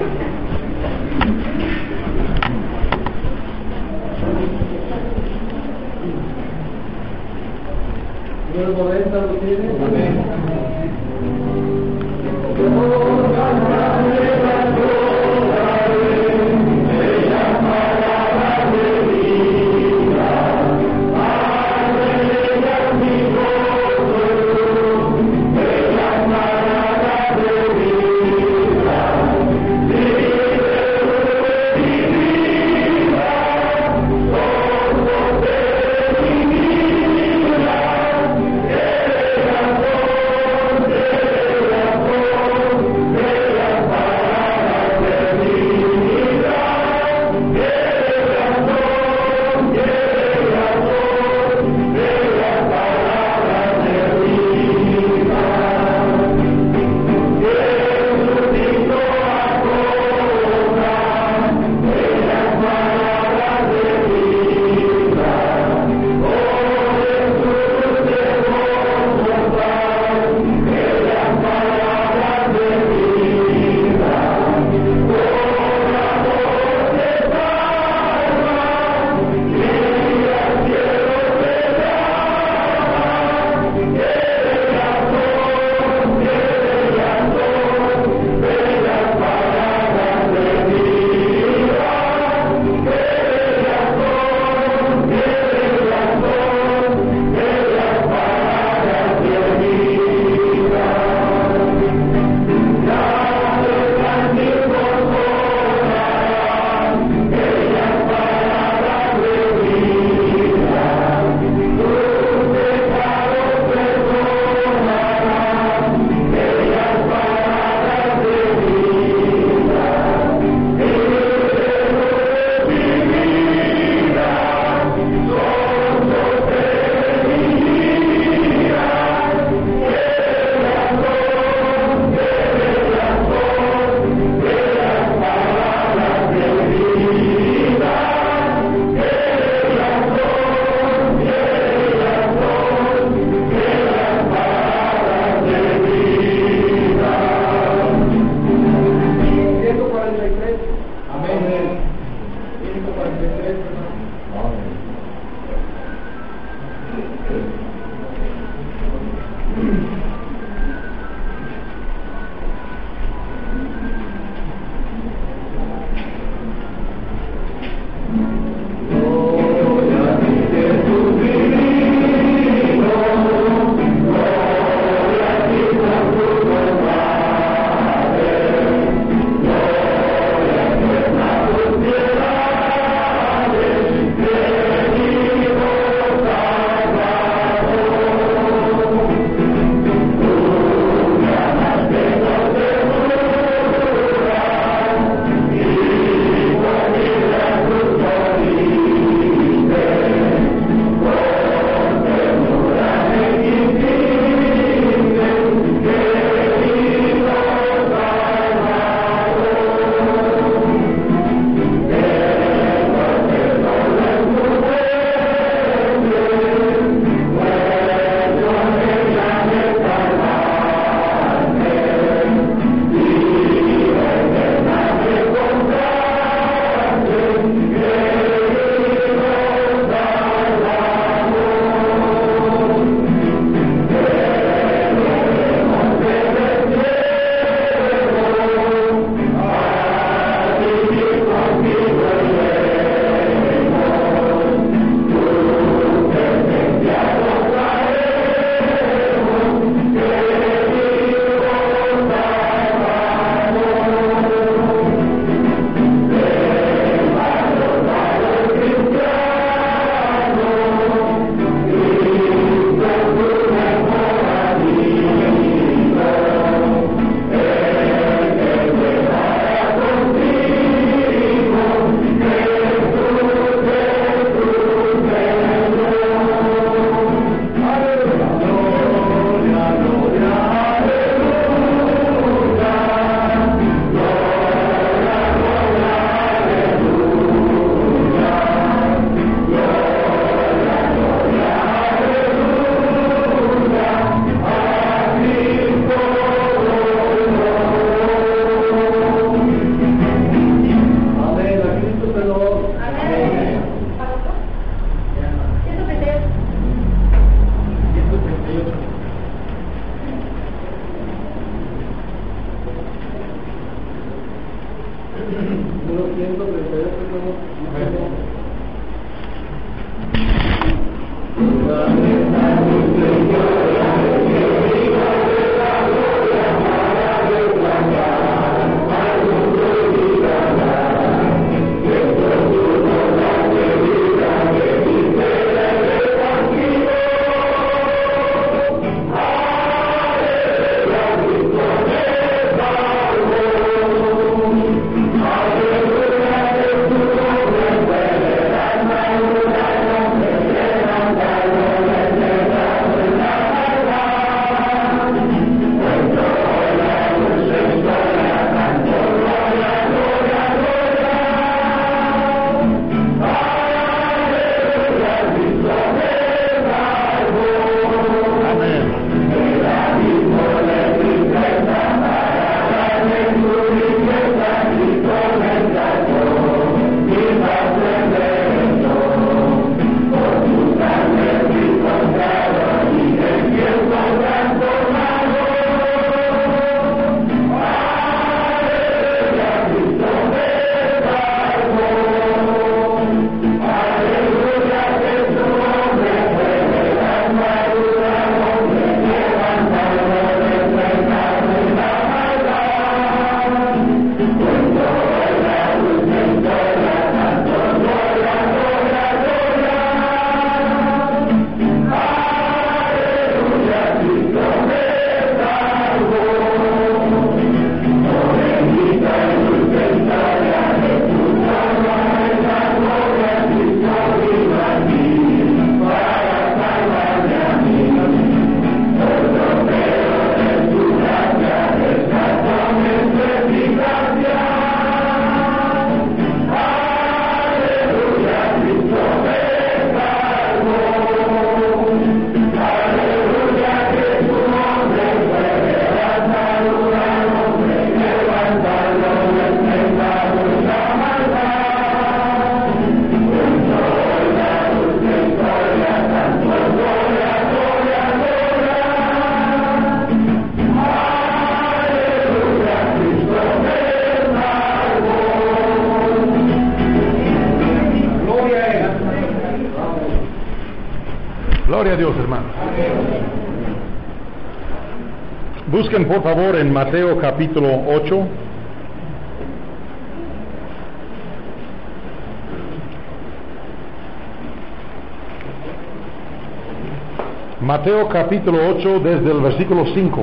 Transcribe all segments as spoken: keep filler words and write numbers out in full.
noventa lo tiene. Amén. Thank you. Gloria a Dios, hermanos. Busquen por favor en Mateo capítulo ocho. Mateo capítulo ocho desde el versículo cinco.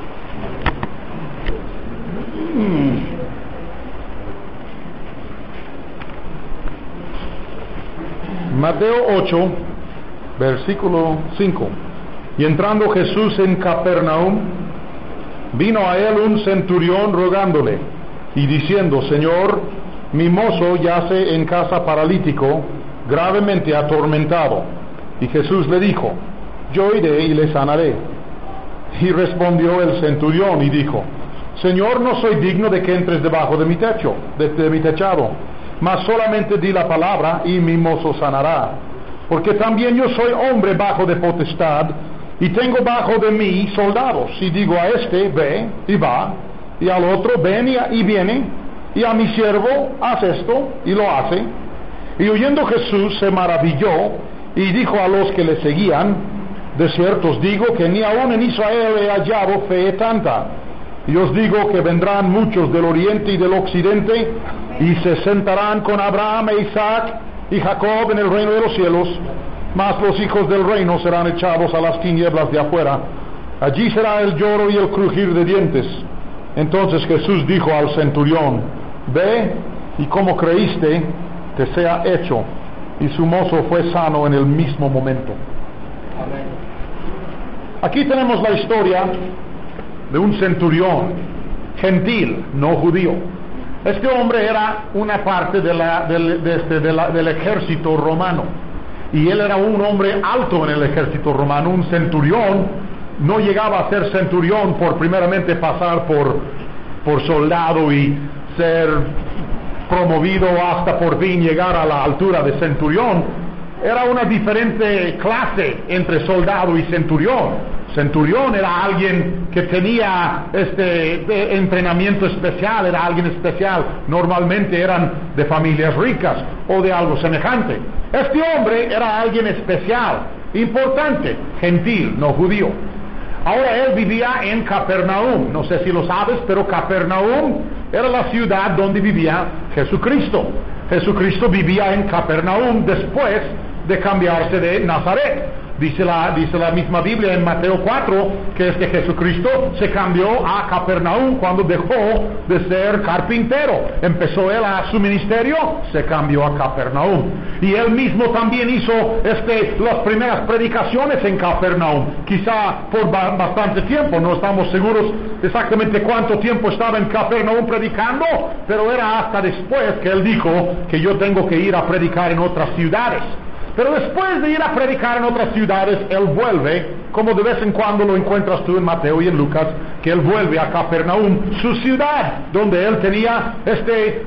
Mateo ocho, versículo cinco. Y entrando Jesús en Capernaum, vino a él un centurión rogándole y diciendo: Señor, mi mozo yace en casa paralítico, gravemente atormentado. Y Jesús le dijo: Yo iré y le sanaré. Y respondió el centurión y dijo: Señor, no soy digno de que entres debajo de mi techo, de, de mi techado, mas solamente di la palabra y mi mozo sanará. Porque también yo soy hombre bajo de potestad, y tengo bajo de mí soldados. Y digo a este, ve, y va, y al otro, ven, y, y viene, y a mi siervo, haz esto, y lo hace. Y oyendo Jesús se maravilló, y dijo a los que le seguían: De cierto os digo que ni aun en Israel he hallado fe tanta. Y os digo que vendrán muchos del oriente y del occidente, y se sentarán con Abraham e Isaac y Jacob en el reino de los cielos, mas los hijos del reino serán echados a las tinieblas de afuera. Allí será el lloro y el crujir de dientes. Entonces Jesús dijo al centurión: Ve, y como creíste, te sea hecho. Y su mozo fue sano en el mismo momento. Amén. Aquí tenemos la historia de un centurión gentil, no judío. Este hombre era una parte de la, del, de este, de la, del ejército romano, y él era un hombre alto en el ejército romano. Un centurión no llegaba a ser centurión por primeramente pasar por, por soldado y ser promovido hasta por fin llegar a la altura de centurión. era una diferente clase entre soldado y centurión. Centurión era alguien que tenía este de entrenamiento especial, era alguien especial. Normalmente eran de familias ricas o de algo semejante. Este hombre era alguien especial, importante, gentil, no judío. Ahora él vivía en Capernaum. No sé si lo sabes, pero Capernaum era la ciudad donde vivía Jesucristo. Jesucristo vivía en Capernaum después de cambiarse de Nazaret. Dice la, dice la misma Biblia en Mateo cuatro que este Jesucristo se cambió a Capernaum cuando dejó de ser carpintero. Empezó él a su ministerio, se cambió a Capernaum. Y él mismo también hizo este, las primeras predicaciones en Capernaum. Quizá por ba- bastante tiempo, no estamos seguros exactamente cuánto tiempo estaba en Capernaum predicando, pero era hasta después que él dijo que yo tengo que ir a predicar en otras ciudades. Pero después de ir a predicar en otras ciudades, él vuelve, como de vez en cuando lo encuentras tú en Mateo y en Lucas, que él vuelve a Capernaum, su ciudad, donde él tenía este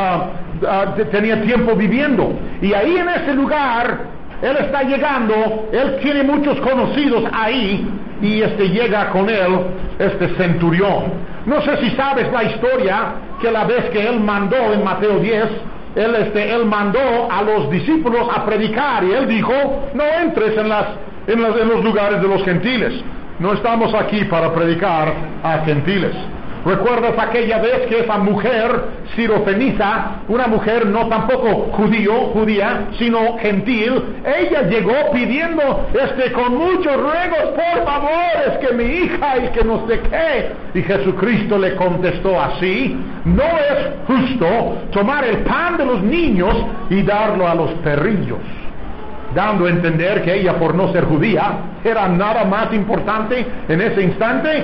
uh, uh, tenía tiempo viviendo. Y ahí en ese lugar, él está llegando, él tiene muchos conocidos ahí, y este llega con él, este centurión. No sé si sabes la historia, que la vez que él mandó en Mateo diez, Él, este, él mandó a los discípulos a predicar y él dijo, no entres en, las, en, las, en los lugares de los gentiles. No estamos aquí para predicar a gentiles. ¿Recuerdas aquella vez que esa mujer sirofenisa, una mujer no tampoco judío, judía, sino gentil, ella llegó pidiendo este, con muchos ruegos, por favor, es que mi hija y que no sé qué? Y Jesucristo le contestó así, no es justo tomar el pan de los niños y darlo a los perrillos. Dando a entender que ella, por no ser judía, era nada más importante en ese instante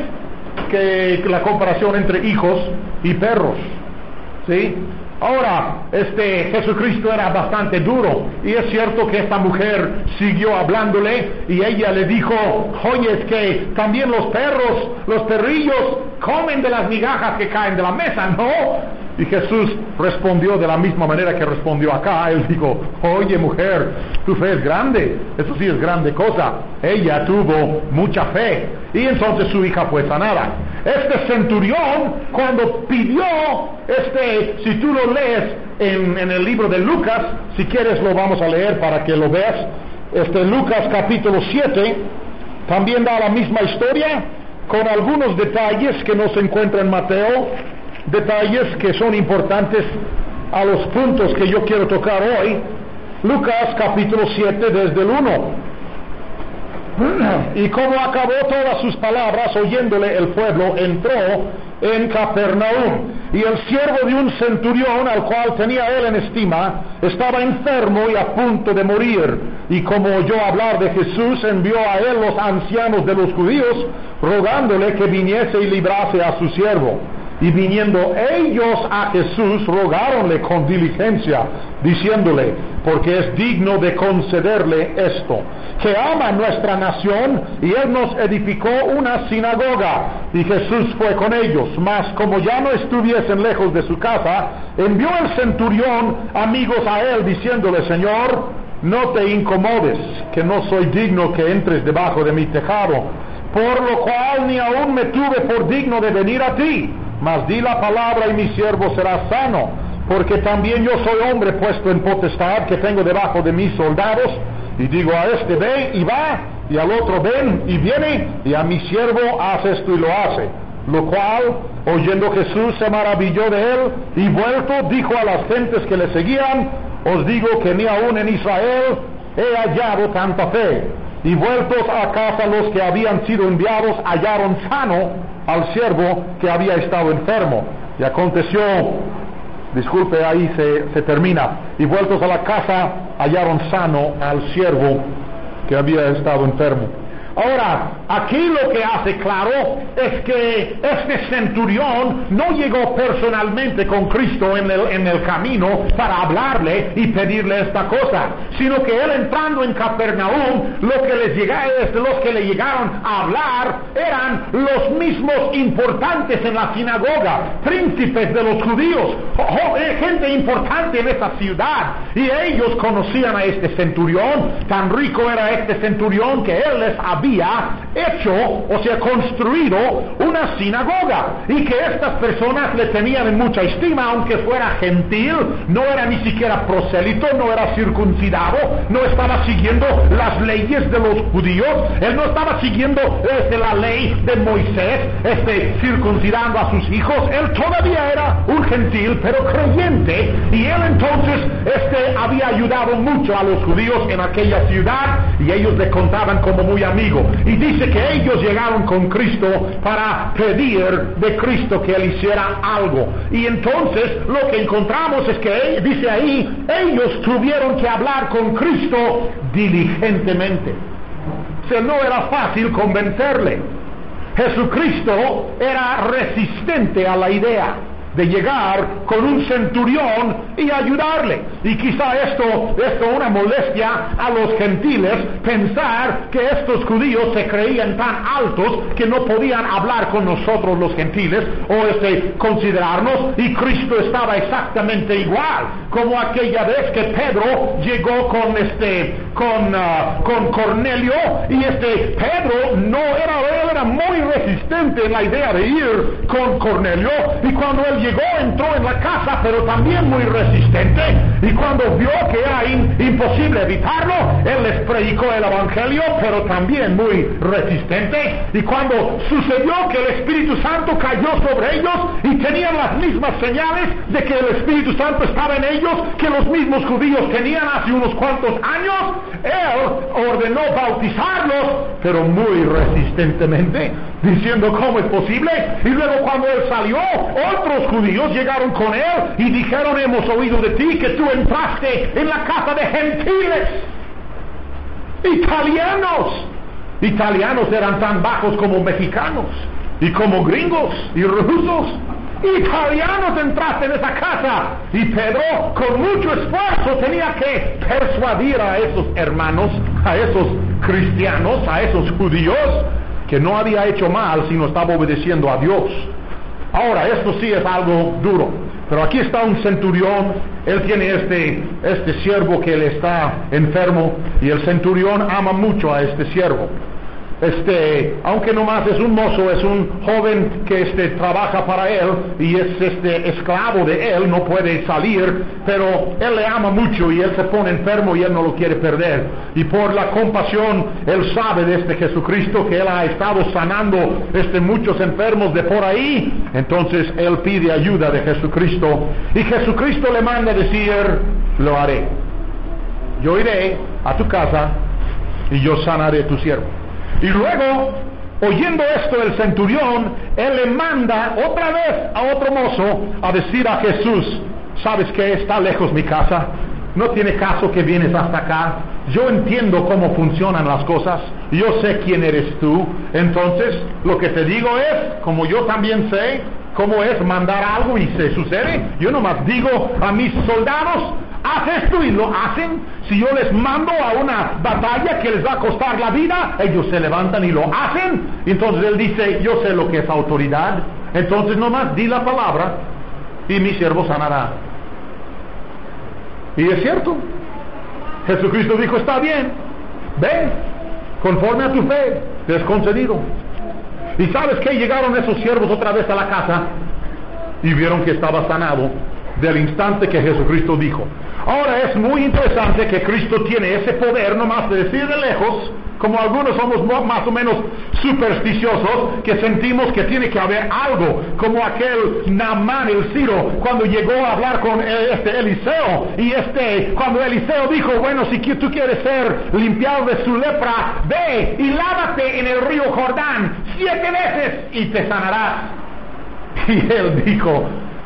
que la comparación entre hijos y perros. ¿Sí? Ahora, este Jesucristo era bastante duro, y es cierto que esta mujer siguió hablándole, y ella le dijo, oye, es que también los perros, los perrillos, comen de las migajas que caen de la mesa, ¿no? Y Jesús respondió de la misma manera que respondió acá. Él dijo, oye mujer, tu fe es grande, eso sí es grande cosa. Ella tuvo mucha fe, y entonces su hija fue sanada. Este centurión, cuando pidió, este, si tú lo lees en, en el libro de Lucas, si quieres lo vamos a leer para que lo veas, este Lucas capítulo siete, también da la misma historia, con algunos detalles que no se encuentran en Mateo, detalles que son importantes a los puntos que yo quiero tocar hoy. Lucas capítulo siete desde el uno. Y como acabó todas sus palabras, oyéndole el pueblo, entró en Capernaum. Y el siervo de un centurión, al cual tenía él en estima, estaba enfermo y a punto de morir. Y como oyó hablar de Jesús, envió a él los ancianos de los judíos, rogándole que viniese y librase a su siervo. Y viniendo ellos a Jesús, rogáronle con diligencia, diciéndole, porque es digno de concederle esto, que ama nuestra nación, y él nos edificó una sinagoga. Y Jesús fue con ellos, mas como ya no estuviesen lejos de su casa, envió el centurión amigos a él, diciéndole, Señor, no te incomodes, que no soy digno que entres debajo de mi tejado, por lo cual ni aún me tuve por digno de venir a ti. Mas di la palabra y mi siervo será sano, porque también yo soy hombre puesto en potestad, que tengo debajo de mis soldados, y digo a este ve y va, y al otro ven y viene, y a mi siervo haz esto y lo hace. Lo cual, oyendo Jesús, se maravilló de él, y vuelto dijo a las gentes que le seguían, os digo que ni aún en Israel he hallado tanta fe. Y vueltos a casa los que habían sido enviados, hallaron sano al siervo que había estado enfermo. Y aconteció, disculpe, ahí se, se termina, y vueltos a la casa hallaron sano al siervo que había estado enfermo. Ahora, aquí lo que hace claro es que este centurión no llegó personalmente con Cristo en el, en el camino para hablarle y pedirle esta cosa, sino que él entrando en Capernaum, lo que les llega, los que le llegaron a hablar eran los mismos importantes en la sinagoga, príncipes de los judíos, gente importante en esa ciudad, y ellos conocían a este centurión. Tan rico era este centurión que él les había hecho, o sea, construido una sinagoga, y que estas personas le tenían en mucha estima, aunque fuera gentil, no era ni siquiera prosélito, no era circuncidado, no estaba siguiendo las leyes de los judíos, él no estaba siguiendo este, la ley de Moisés, este, circuncidando a sus hijos, él todavía era un gentil, pero creyente, y él entonces este, había ayudado mucho a los judíos en aquella ciudad, y ellos le contaban como muy amigo. Y dice que ellos llegaron con Cristo para pedir de Cristo que él hiciera algo. Y entonces lo que encontramos es que dice ahí, ellos tuvieron que hablar con Cristo diligentemente. O sea, no era fácil convencerle. Jesucristo era resistente a la idea de llegar con un centurión y ayudarle. Y quizá esto, esto una molestia a los gentiles, pensar que estos judíos se creían tan altos que no podían hablar con nosotros los gentiles, o este, considerarnos, y Cristo estaba exactamente igual, como aquella vez que Pedro llegó con este, con, uh, con Cornelio, y este, Pedro no era, él era muy resistente en la idea de ir con Cornelio, y cuando él llegó, entró en la casa, pero también muy resistente, y cuando vio que era in, imposible evitarlo, él les predicó el evangelio, pero también muy resistente, y cuando sucedió que el Espíritu Santo cayó sobre ellos, y tenían las mismas señales de que el Espíritu Santo estaba en ellos, que los mismos judíos tenían hace unos cuantos años, él ordenó bautizarlos, pero muy resistentemente, diciendo cómo es posible. Y luego cuando él salió, otros judíos llegaron con él y dijeron, hemos oído de ti que tú entraste en la casa de gentiles, italianos. Italianos eran tan bajos como mexicanos, y como gringos y rusos. Italianos entraste en esa casa. Y Pedro, con mucho esfuerzo, tenía que persuadir a esos hermanos, a esos cristianos, a esos judíos, que no había hecho mal, sino estaba obedeciendo a Dios. Ahora, esto sí es algo duro, pero aquí está un centurión, él tiene este, este siervo que le está enfermo, y el centurión ama mucho a este siervo. Este, aunque nomás es un mozo, es un joven que este, trabaja para él, y es este esclavo de él, no puede salir, pero él le ama mucho, y él se pone enfermo y él no lo quiere perder. Y por la compasión, él sabe de este Jesucristo, que él ha estado sanando este, muchos enfermos de por ahí, entonces él pide ayuda de Jesucristo, y Jesucristo le manda decir, lo haré. Yo iré a tu casa, y yo sanaré tu siervo. Y luego, oyendo esto el centurión, él le manda otra vez a otro mozo a decir a Jesús, ¿sabes qué? Está lejos mi casa, no tiene caso que vienes hasta acá, yo entiendo cómo funcionan las cosas, yo sé quién eres tú, entonces lo que te digo es, como yo también sé cómo es mandar algo y se sucede, yo nomás digo a mis soldados, haz esto, y lo hacen. Si yo les mando a una batalla que les va a costar la vida, ellos se levantan y lo hacen. Entonces él dice, yo sé lo que es autoridad, entonces nomás di la palabra y mi siervo sanará. Y es cierto, Jesucristo dijo, está bien, ven, conforme a tu fe te es concedido. Y ¿sabes qué? Llegaron esos siervos otra vez a la casa y vieron que estaba sanado del instante que Jesucristo dijo. Ahora es muy interesante que Cristo tiene ese poder nomás de decir de lejos, como algunos somos más o menos supersticiosos, que sentimos que tiene que haber algo, como aquel Naamán el Ciro, cuando llegó a hablar con este Eliseo, y este, cuando Eliseo dijo, bueno, si tú quieres ser limpiado de su lepra, ve y lávate en el río Jordán siete veces y te sanarás. Y él dijo,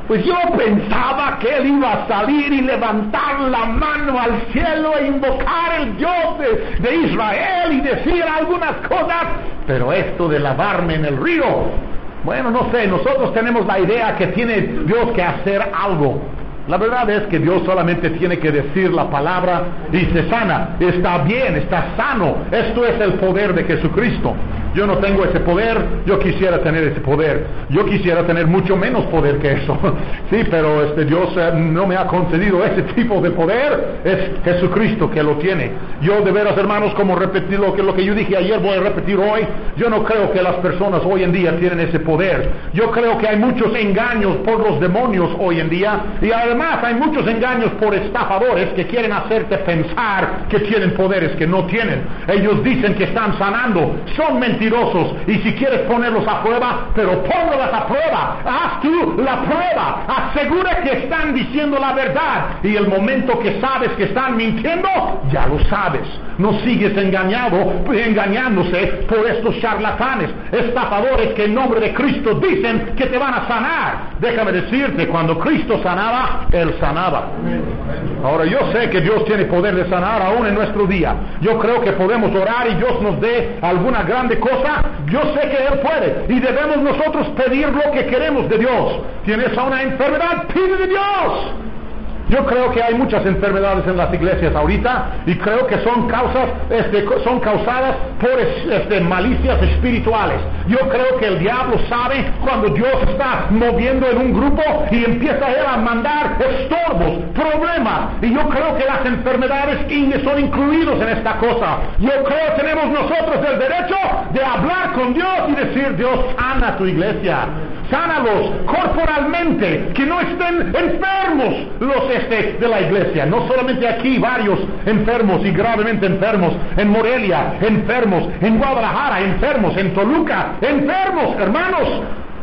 Pues yo pensaba que él iba a salir y levantar la mano al cielo e invocar el Dios de, de Israel y decir algunas cosas, pero esto de lavarme en el río, bueno, no sé, nosotros tenemos la idea que tiene Dios que hacer algo. La verdad es que Dios solamente tiene que decir la palabra y se sana. Está bien, está sano. Esto es el poder de Jesucristo. Yo no tengo ese poder, yo quisiera tener ese poder. Yo quisiera tener mucho menos poder que eso. Sí, pero este Dios eh, no me ha concedido ese tipo de poder. Es Jesucristo que lo tiene. Yo de veras, hermanos, como repetir lo que, lo que yo dije ayer, voy a repetir hoy. Yo no creo que las personas hoy en día tienen ese poder. Yo creo que hay muchos engaños por los demonios hoy en día. Y además hay muchos engaños por estafadores que quieren hacerte pensar que tienen poderes que no tienen. Ellos dicen que están sanando. Son mentirosos. Y si quieres ponerlos a prueba, pero ponlos a prueba, haz tú la prueba, asegura que están diciendo la verdad, y el momento que sabes que están mintiendo, ya lo sabes. No sigues engañado, engañándose por estos charlatanes, estafadores que en nombre de Cristo dicen que te van a sanar. Déjame decirte, cuando Cristo sanaba, Él sanaba. Ahora yo sé que Dios tiene poder de sanar aún en nuestro día. Yo creo que podemos orar y Dios nos dé alguna grande cosa. Yo sé que Él puede y debemos nosotros pedir lo que queremos de Dios. ¿Tienes una enfermedad? Pide de Dios. Yo creo que hay muchas enfermedades en las iglesias ahorita y creo que son causas, este, son causadas por este, malicias espirituales. Yo creo que el diablo sabe cuando Dios está moviendo en un grupo y empieza él a mandar estorbos, problemas. Y yo creo que las enfermedades son incluidos en esta cosa. Yo creo que tenemos nosotros el derecho de hablar con Dios y decir: Dios, sana tu iglesia. Sánalos corporalmente, que no estén enfermos los este de la iglesia. No solamente aquí, varios enfermos y gravemente enfermos, en Morelia, enfermos, en Guadalajara, enfermos, en Toluca, enfermos, hermanos.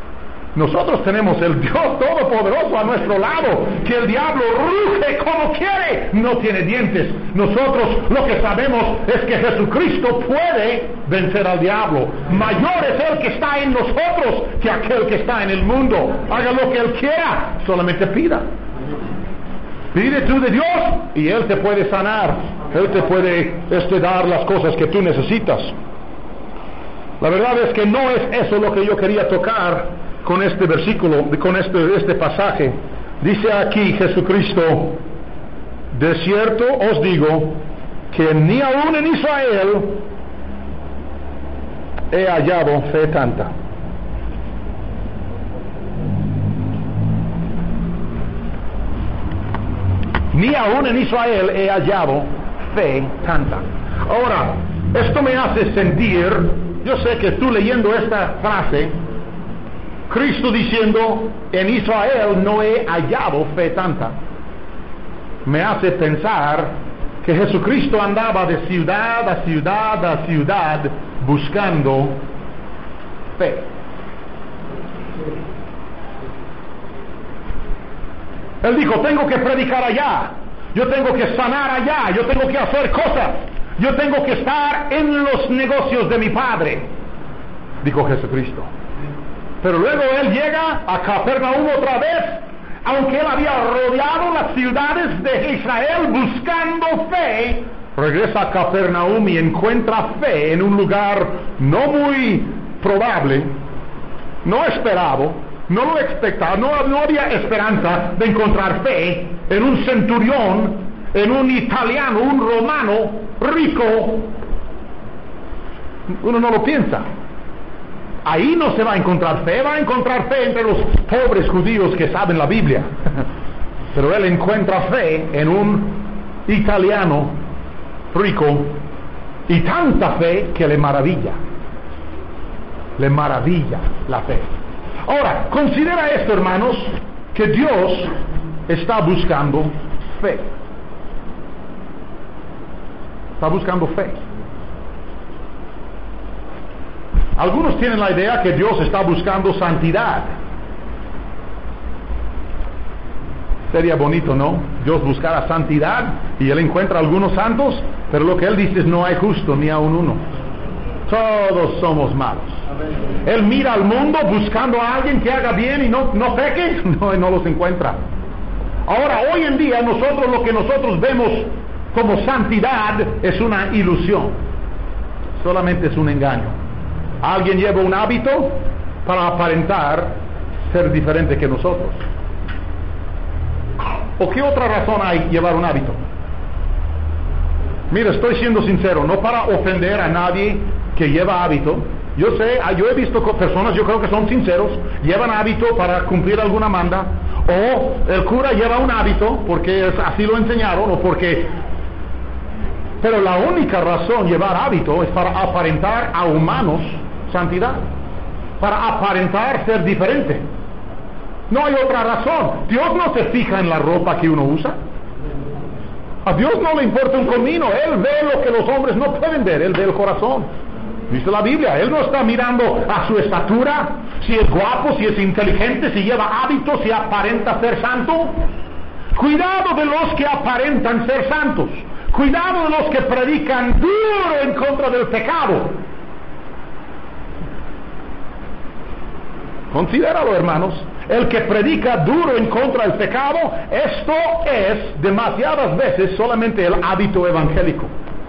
Nosotros tenemos el Dios Todopoderoso a nuestro lado, que el diablo ruge como quiere, no tiene dientes. Nosotros lo que sabemos es que Jesucristo puede vencer al diablo. Mayor es el que está en nosotros que aquel que está en el mundo. Haga lo que Él quiera, solamente pida. Pide tú de Dios y Él te puede sanar. Él te puede este, dar las cosas que tú necesitas. La verdad es que no es eso lo que yo quería tocar con este versículo, con este, este pasaje. Dice aquí Jesucristo: de cierto os digo que ni aún en Israel he hallado fe tanta. Ni aún en Israel he hallado fe tanta. Ahora, esto me hace sentir, yo sé que tú leyendo esta frase, Cristo diciendo: en Israel no he hallado fe tanta, me hace pensar que Jesucristo andaba de ciudad a ciudad a ciudad buscando fe. Él dijo: tengo que predicar allá, yo tengo que sanar allá, yo tengo que hacer cosas, yo tengo que estar en los negocios de mi Padre, dijo Jesucristo. Pero luego Él llega a Capernaum otra vez, aunque Él había rodeado las ciudades de Israel buscando fe. Regresa a Capernaum y encuentra fe en un lugar no muy probable, no esperado, no lo expectaba, no, no había esperanza de encontrar fe en un centurión, en un italiano, un romano rico. Uno no lo piensa. Ahí no se va a encontrar fe, va a encontrar fe entre los pobres judíos que saben la Biblia. Pero él encuentra fe en un italiano rico, y tanta fe que le maravilla. Le maravilla la fe. Ahora, considera esto, hermanos, que Dios está buscando fe. Está buscando fe. Algunos tienen la idea que Dios está buscando santidad. Sería bonito, ¿no? Dios buscara santidad y Él encuentra algunos santos, pero lo que Él dice es: no hay justo ni aun uno. Todos somos malos. Él mira al mundo buscando a alguien que haga bien y no, no peque, no, no los encuentra. Ahora, hoy en día, nosotros lo que nosotros vemos como santidad es una ilusión. Solamente es un engaño. Alguien lleva un hábito para aparentar ser diferente que nosotros. ¿O qué otra razón hay llevar un hábito? Mira, estoy siendo sincero, no para ofender a nadie que lleva hábito. Yo sé, yo he visto personas, yo creo que son sinceros, llevan hábito para cumplir alguna manda, o el cura lleva un hábito porque así lo enseñaron, o porque... Pero la única razón llevar hábito es para aparentar a humanos santidad, para aparentar ser diferente. No hay otra razón. Dios no se fija en la ropa que uno usa. A Dios no le importa un comino. Él ve lo que los hombres no pueden ver. Él ve el corazón. Dice la Biblia, Él no está mirando a su estatura, si es guapo, si es inteligente, si lleva hábitos, si aparenta ser santo. Cuidado de los que aparentan ser santos. Cuidado de los que predican duro en contra del pecado. Considéralo, hermanos. El que predica duro en contra del pecado, esto es demasiadas veces solamente el hábito evangélico.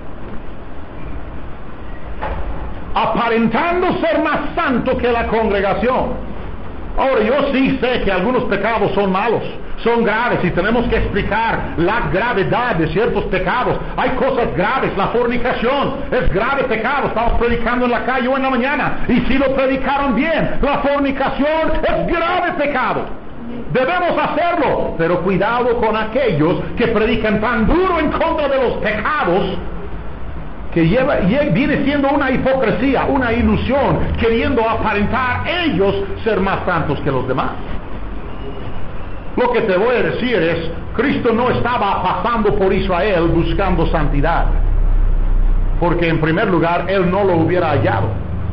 Aparentando ser más santo que la congregación. Ahora, yo sí sé que algunos pecados son malos, son graves, y tenemos que explicar la gravedad de ciertos pecados. Hay cosas graves, la fornicación es grave pecado. Estamos predicando en la calle hoy en la mañana, y si lo predicaron bien, la fornicación es grave pecado. Debemos hacerlo, pero cuidado con aquellos que predican tan duro en contra de los pecados, que lleva, viene siendo una hipocresía, una ilusión, queriendo aparentar ellos ser más santos que los demás. Lo que te voy a decir es, Cristo no estaba pasando por Israel buscando santidad, porque en primer lugar Él no lo hubiera hallado.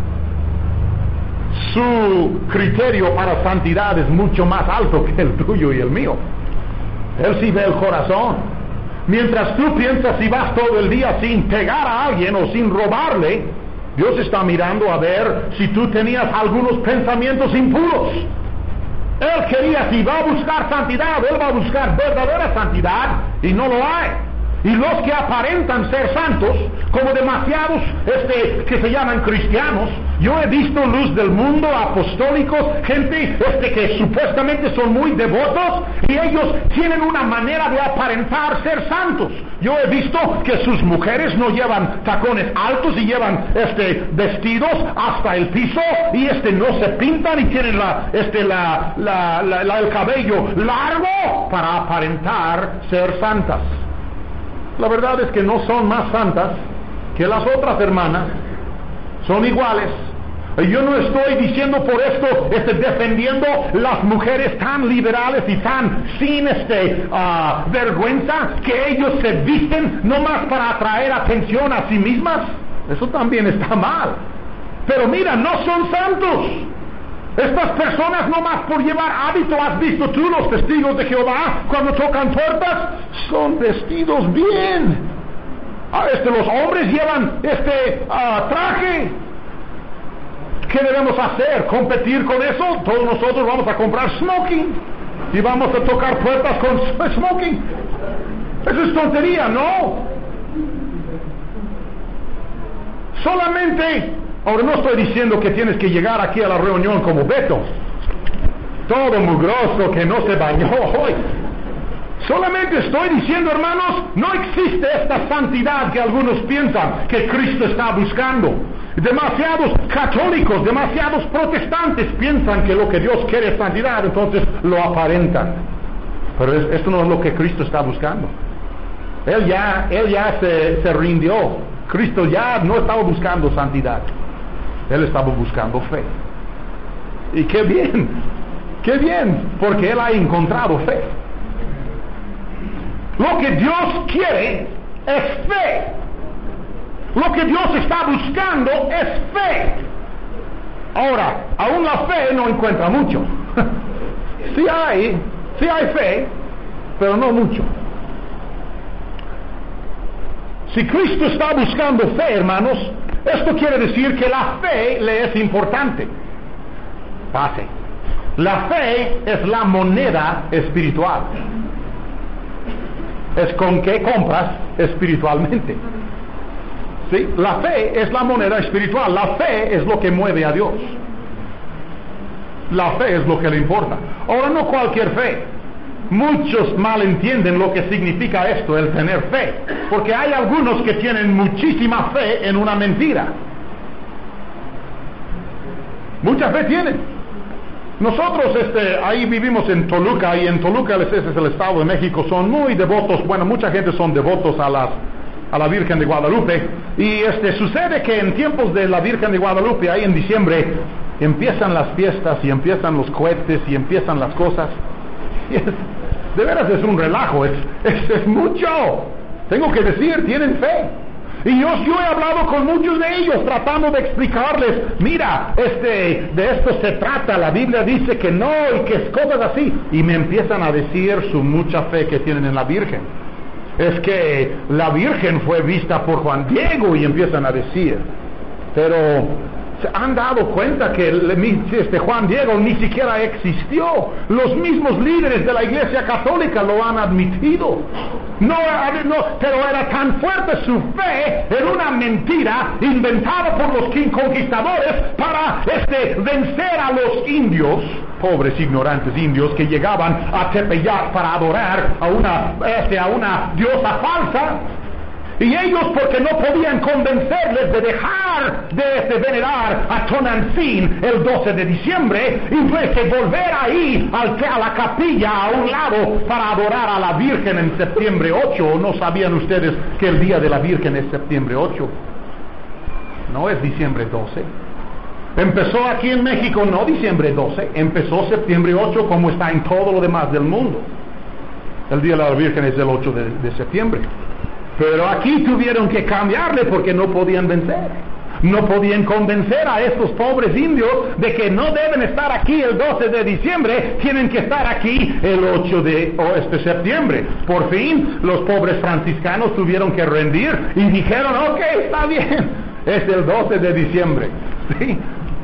Su criterio para santidad es mucho más alto que el tuyo y el mío. Él sí ve el corazón. Mientras tú piensas si vas todo el día sin pegar a alguien o sin robarle, Dios está mirando a ver si tú tenías algunos pensamientos impuros. Él quería, si va a buscar santidad, Él va a buscar verdadera santidad, y no lo hay. Y los que aparentan ser santos, como demasiados este, que se llaman cristianos, yo he visto luz del mundo, apostólicos, gente este, que supuestamente son muy devotos, y ellos tienen una manera de aparentar ser santos. Yo he visto que sus mujeres no llevan tacones altos y llevan este, vestidos hasta el piso, y este, no se pintan y tienen la, este, la, la, la, la, el cabello largo para aparentar ser santas. La verdad es que no son más santas que las otras hermanas, son iguales. Yo no estoy diciendo por esto, este, defendiendo las mujeres tan liberales y tan sin este, uh, vergüenza, que ellos se visten nomás para atraer atención a sí mismas. Eso también está mal. Pero mira, no son santos. Estas personas nomás por llevar hábito, has visto tú los testigos de Jehová cuando tocan puertas, son vestidos bien. Ah, este, los hombres llevan este uh, traje. ¿Qué debemos hacer? ¿Competir con eso? Todos nosotros vamos a comprar smoking y vamos a tocar puertas con smoking. Eso es tontería, ¿no? Solamente, ahora no estoy diciendo que tienes que llegar aquí a la reunión como Beto, todo mugroso, que no se bañó hoy. Solamente estoy diciendo, hermanos, no existe esta santidad que algunos piensan que Cristo está buscando. Demasiados católicos, demasiados protestantes piensan que lo que Dios quiere es santidad, entonces lo aparentan. Pero es, esto no es lo que Cristo está buscando. Él ya, él ya se, se rindió. Cristo ya no estaba buscando santidad. Él estaba buscando fe. Y qué bien, qué bien, porque Él ha encontrado fe. Lo que Dios quiere es fe. Lo que Dios está buscando es fe. Ahora, aún la fe no encuentra mucho. Sí hay, sí hay fe, pero no mucho. Si Cristo está buscando fe, hermanos, Esto quiere decir que la fe le es importante. Pase. La fe es la moneda espiritual. Es con que compras espiritualmente. ¿Sí? La fe es la moneda espiritual. La fe es lo que mueve a Dios. La fe es lo que le importa. Ahora, no cualquier fe. Muchos malentienden lo que significa esto, el tener fe, porque hay algunos que tienen muchísima fe en una mentira. Mucha fe tienen. Nosotros este, ahí vivimos en Toluca, y en Toluca, ese es el Estado de México, son muy devotos, bueno, mucha gente son devotos a las a la Virgen de Guadalupe, y este sucede que en tiempos de la Virgen de Guadalupe, ahí en diciembre, empiezan las fiestas y empiezan los cohetes y empiezan las cosas. Y es, de veras es un relajo, es, es, es mucho. Tengo que decir, tienen fe. Y yo, yo he hablado con muchos de ellos tratando de explicarles, mira, este, de esto se trata, la Biblia dice que no y que es cosas así. Y me empiezan a decir su mucha fe que tienen en la Virgen. Es que la Virgen fue vista por Juan Diego, y empiezan a decir, pero se han dado cuenta que este Juan Diego ni siquiera existió. Los mismos líderes de la Iglesia Católica lo han admitido. No, no, pero era tan fuerte su fe en una mentira inventada por los conquistadores para este, vencer a los indios, pobres ignorantes indios que llegaban a Tepeyac para adorar a una, este, a una diosa falsa. Y ellos, porque no podían convencerles de dejar de, de venerar a Tonantzin el doce de diciembre, y pues de volver ahí al, a la capilla a un lado para adorar a la Virgen en septiembre ocho. ¿No sabían ustedes que el día de la Virgen es septiembre ocho? No es diciembre doce. Empezó aquí en México no diciembre doce, empezó septiembre ocho, como está en todo lo demás del mundo. El día de la Virgen es el ocho de, de septiembre. Pero aquí tuvieron que cambiarle porque no podían vencer. No podían convencer a estos pobres indios de que no deben estar aquí el doce de diciembre, tienen que estar aquí el ocho de oh, este septiembre. Por fin, los pobres franciscanos tuvieron que rendir y dijeron, ok, está bien, es el doce de diciembre. ¿Sí?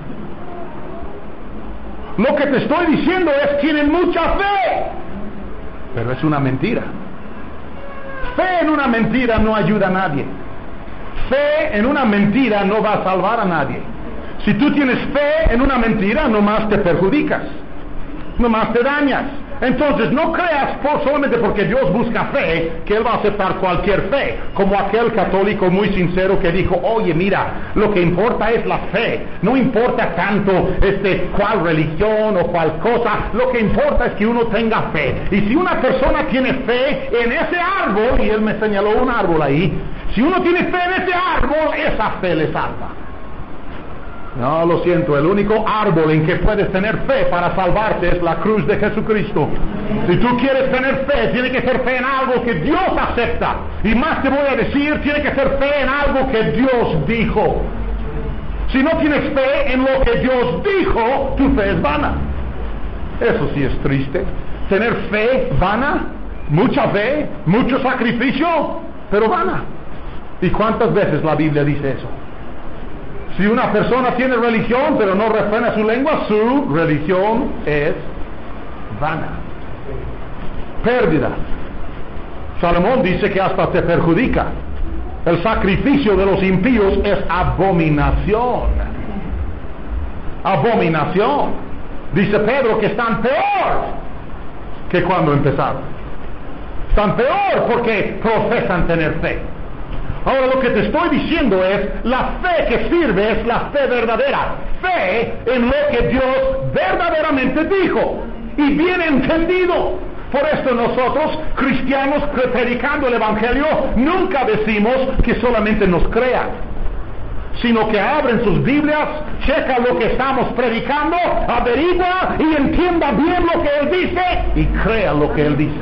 Lo que te estoy diciendo es, tienen mucha fe, pero es una mentira. Fe en una mentira no ayuda a nadie. Fe en una mentira no va a salvar a nadie. Si tú tienes fe en una mentira, nomás te perjudicas, nomás te dañas. Entonces no creas por, solamente porque Dios busca fe, que Él va a aceptar cualquier fe, como aquel católico muy sincero que dijo, oye mira, lo que importa es la fe, no importa tanto este, cuál religión o cuál cosa, lo que importa es que uno tenga fe. Y si una persona tiene fe en ese árbol, y él me señaló un árbol ahí, si uno tiene fe en ese árbol, esa fe le salva. No, lo siento, el único árbol en que puedes tener fe para salvarte es la cruz de Jesucristo. Si tú quieres tener fe, tiene que ser fe en algo que Dios acepta. Y más te voy a decir, tiene que ser fe en algo que Dios dijo. Si no tienes fe en lo que Dios dijo, tu fe es vana. Eso sí es triste. Tener fe vana, mucha fe, mucho sacrificio, pero vana. ¿Y cuántas veces la Biblia dice eso? Si una persona tiene religión pero no refrena su lengua, su religión es vana, pérdida. Salomón dice que hasta te perjudica. El sacrificio de los impíos es abominación. Abominación. Dice Pedro que están peor que cuando empezaron. Están peor porque profesan tener fe. Ahora lo que te estoy diciendo es, la fe que sirve es la fe verdadera. Fe en lo que Dios verdaderamente dijo. Y bien entendido. Por esto nosotros, cristianos, predicando el Evangelio, nunca decimos que solamente nos crean, sino que abren sus Biblias, checa lo que estamos predicando, averigua y entienda bien lo que Él dice y crea lo que Él dice.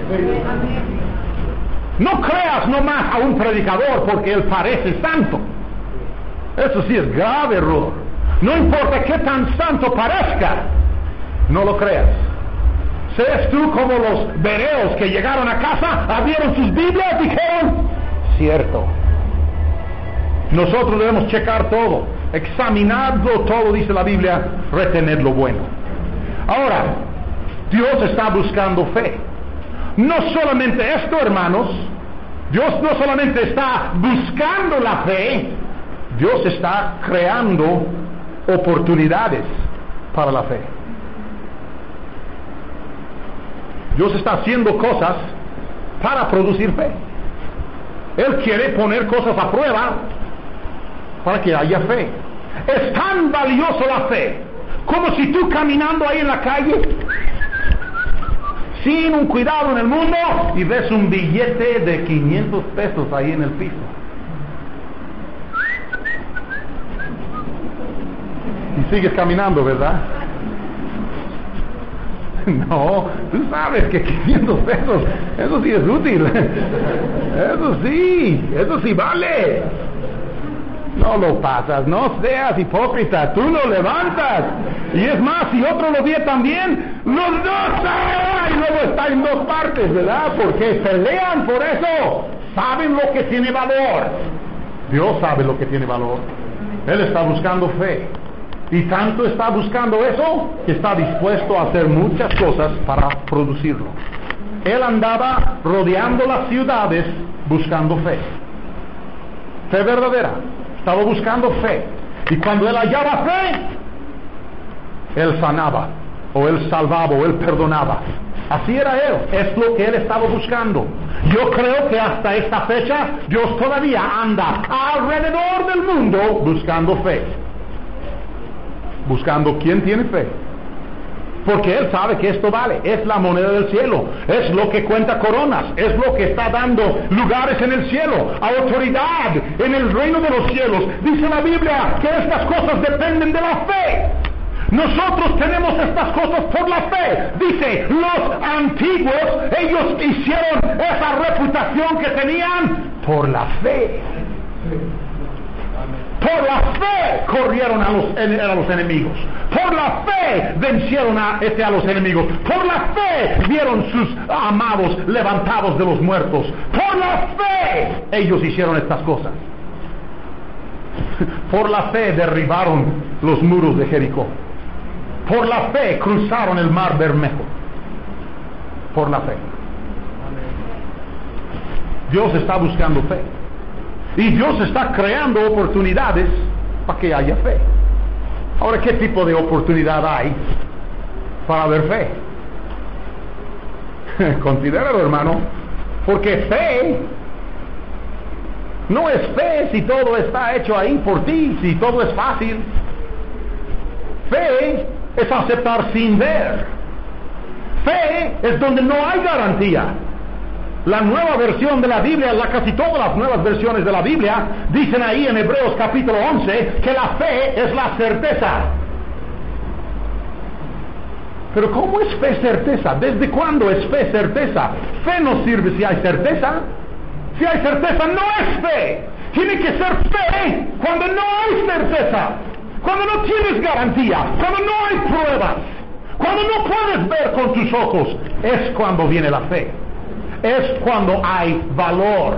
No creas nomás a un predicador porque él parece santo. Eso sí es grave error. No importa qué tan santo parezca, no lo creas. Seas tú como los bereos que llegaron a casa, abrieron sus Biblias y dijeron, cierto, Nosotros debemos checar todo, examinarlo todo, dice la Biblia, retener lo bueno. Ahora, Dios está buscando fe. No solamente esto, hermanos, Dios no solamente está buscando la fe, Dios está creando oportunidades para la fe. Dios está haciendo cosas para producir fe. Él quiere poner cosas a prueba para que haya fe. Es tan valioso la fe como si tú caminando ahí en la calle sin un cuidado en el mundo y ves un billete de quinientos pesos ahí en el piso. Y sigues caminando, ¿verdad? No, tú sabes que quinientos pesos, eso sí es útil. Eso sí, eso sí vale. No lo pasas, no seas hipócrita, tú lo levantas. Y es más, si otro lo ve también, los dos, ¡ay! Y luego está en dos partes, ¿verdad? Porque pelean por eso. Saben lo que tiene valor. Dios sabe lo que tiene valor. Él está buscando fe. Y tanto está buscando eso, que está dispuesto a hacer muchas cosas para producirlo. Él andaba rodeando las ciudades buscando fe. Fe verdadera. Estaba buscando fe. Y cuando él hallaba fe, él sanaba, o él salvaba, o él perdonaba. Así era él. Es lo que él estaba buscando. Yo creo que hasta esta fecha, Dios todavía anda alrededor del mundo buscando fe. Buscando quién tiene fe. Porque Él sabe que esto vale, es la moneda del cielo, es lo que cuenta coronas, es lo que está dando lugares en el cielo, autoridad en el reino de los cielos. Dice la Biblia que estas cosas dependen de la fe. Nosotros tenemos estas cosas por la fe. Dice, los antiguos, ellos hicieron esa reputación que tenían por la fe. Por la fe corrieron a los, a los enemigos. Por la fe vencieron a, este, a los enemigos. Por la fe vieron sus amados levantados de los muertos. Por la fe ellos hicieron estas cosas. Por la fe derribaron los muros de Jericó. Por la fe cruzaron el mar Bermejo. Por la fe. Dios está buscando fe. Y Dios está creando oportunidades para que haya fe. Ahora, ¿qué tipo de oportunidad hay para haber fe? Considéralo, hermano. Porque fe no es fe si todo está hecho ahí por ti, si todo es fácil. Fe es aceptar sin ver. Fe es donde no hay garantía. La nueva versión de la Biblia, la casi todas las nuevas versiones de la Biblia, dicen ahí en Hebreos capítulo once que la fe es la certeza. Pero ¿cómo es fe certeza? ¿Desde cuándo es fe certeza? Fe no sirve si hay certeza. Si hay certeza no es fe. Tiene que ser fe cuando no hay certeza, cuando no tienes garantía, cuando no hay pruebas, cuando no puedes ver con tus ojos. Es cuando viene la fe. Es cuando hay valor.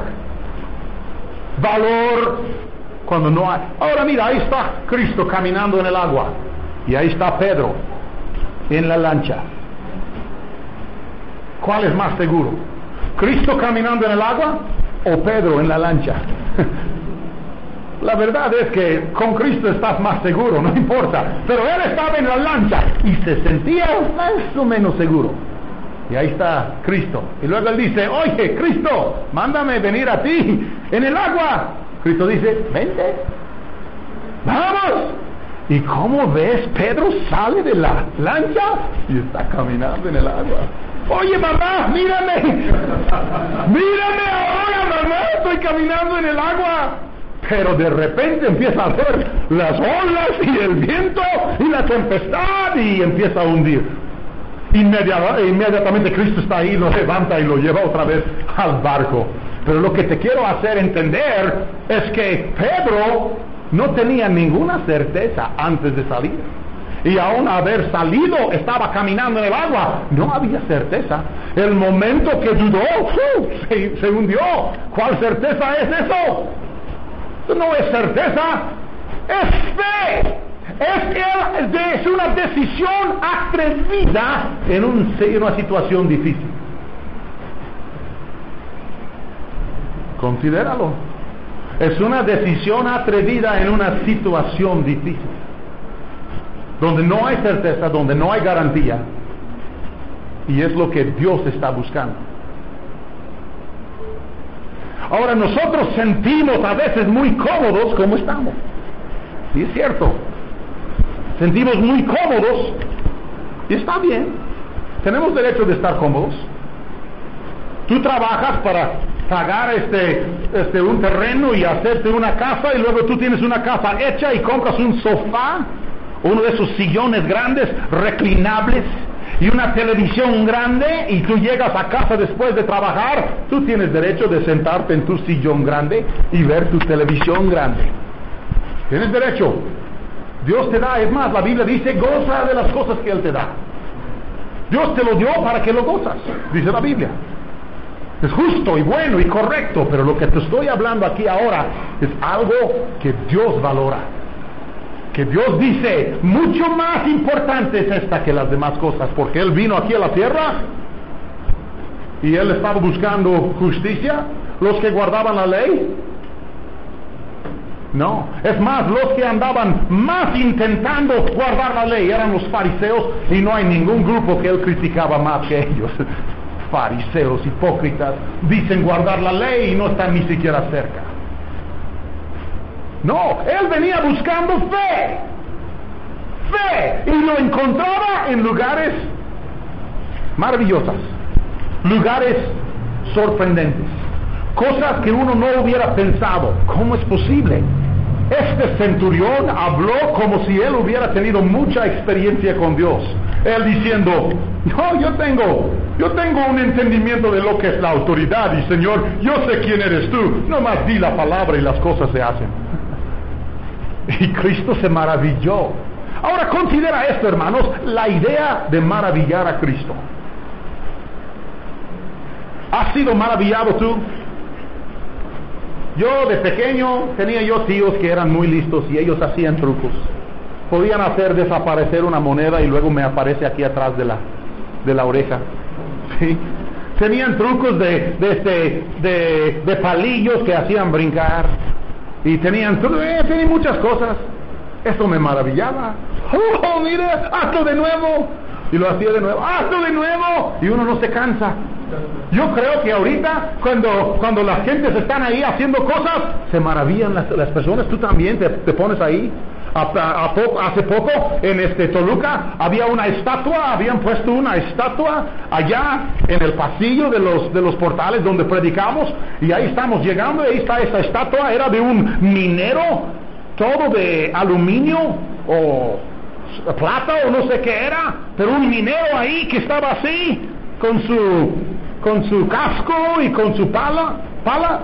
Valor cuando no hay. Ahora mira, ahí está Cristo caminando en el agua. Y ahí está Pedro en la lancha. ¿Cuál es más seguro? ¿Cristo caminando en el agua o Pedro en la lancha? La verdad es que con Cristo estás más seguro, no importa. Pero él estaba en la lancha y se sentía más o menos seguro. Y ahí está Cristo. Y luego él dice, oye, Cristo, mándame venir a ti en el agua. Cristo dice, vente, vamos. ¿Y cómo ves? Pedro sale de la lancha y está caminando en el agua. Oye, mamá, mírame. Mírame ahora, mamá, estoy caminando en el agua. Pero de repente empieza a ver las olas y el viento y la tempestad y empieza a hundir. Inmediatamente Cristo está ahí, lo levanta y lo lleva otra vez al barco. Pero lo que te quiero hacer entender es que Pedro no tenía ninguna certeza antes de salir. Y aún haber salido, estaba caminando en el agua, no había certeza. El momento que dudó, ¡uh! se, se hundió. ¿Cuál certeza es eso? Esto no es certeza, es fe. Es, es una decisión atrevida en, un, en una situación difícil. Considéralo. Es una decisión atrevida en una situación difícil, donde no hay certeza, donde no hay garantía, y es lo que Dios está buscando. Ahora nosotros sentimos a veces muy cómodos como estamos. Sí, es cierto. Sentimos muy cómodos, y está bien. Tenemos derecho de estar cómodos. Tú trabajas para pagar este, este un terreno y hacerte una casa, y luego tú tienes una casa hecha y compras un sofá, uno de esos sillones grandes, reclinables, y una televisión grande, y tú llegas a casa después de trabajar. Tú tienes derecho de sentarte en tu sillón grande y ver tu televisión grande. Tienes derecho. Dios te da, es más, la Biblia dice, goza de las cosas que Él te da. Dios te lo dio para que lo gozas, dice la Biblia. Es justo y bueno y correcto, pero lo que te estoy hablando aquí ahora es algo que Dios valora. Que Dios dice, mucho más importante es esta que las demás cosas, porque Él vino aquí a la tierra y Él estaba buscando justicia. Los que guardaban la ley, no. Es más, los que andaban más intentando guardar la ley eran los fariseos, y no hay ningún grupo que Él criticaba más que ellos. Fariseos, hipócritas, dicen guardar la ley y no están ni siquiera cerca. No, Él venía buscando fe. Fe. Y lo encontraba en lugares maravillosas, lugares sorprendentes, cosas que uno no hubiera pensado. ¿Cómo es posible? Este centurión habló como si él hubiera tenido mucha experiencia con Dios. Él diciendo, no, yo tengo, yo tengo un entendimiento de lo que es la autoridad, y Señor, yo sé quién eres tú. Nomás di la palabra y las cosas se hacen. Y Cristo se maravilló. Ahora considera esto, hermanos, la idea de maravillar a Cristo. ¿Has sido maravillado tú? Yo de pequeño tenía yo tíos que eran muy listos, y ellos hacían trucos. Podían hacer desaparecer una moneda y luego me aparece aquí atrás de la, de la oreja. ¿Sí? Tenían trucos de, de, este, de, de palillos que hacían brincar. Y tenían, eh, tenían muchas cosas. Esto me maravillaba. ¡Oh, mira! ¡Hazlo de nuevo! Y lo hacía de nuevo. ¡Hazlo de nuevo! Y uno no se cansa. Yo creo que ahorita, cuando, cuando las gentes están ahí haciendo cosas, se maravillan las, las personas. Tú también te, te pones ahí. A, a, a poco, hace poco en este Toluca había una estatua, habían puesto una estatua allá en el pasillo de los, de los portales donde predicamos, y ahí estamos llegando, y ahí está esa estatua. Era de un minero, todo de aluminio o plata o no sé qué era, pero un minero ahí que estaba así con su con su casco y con su pala pala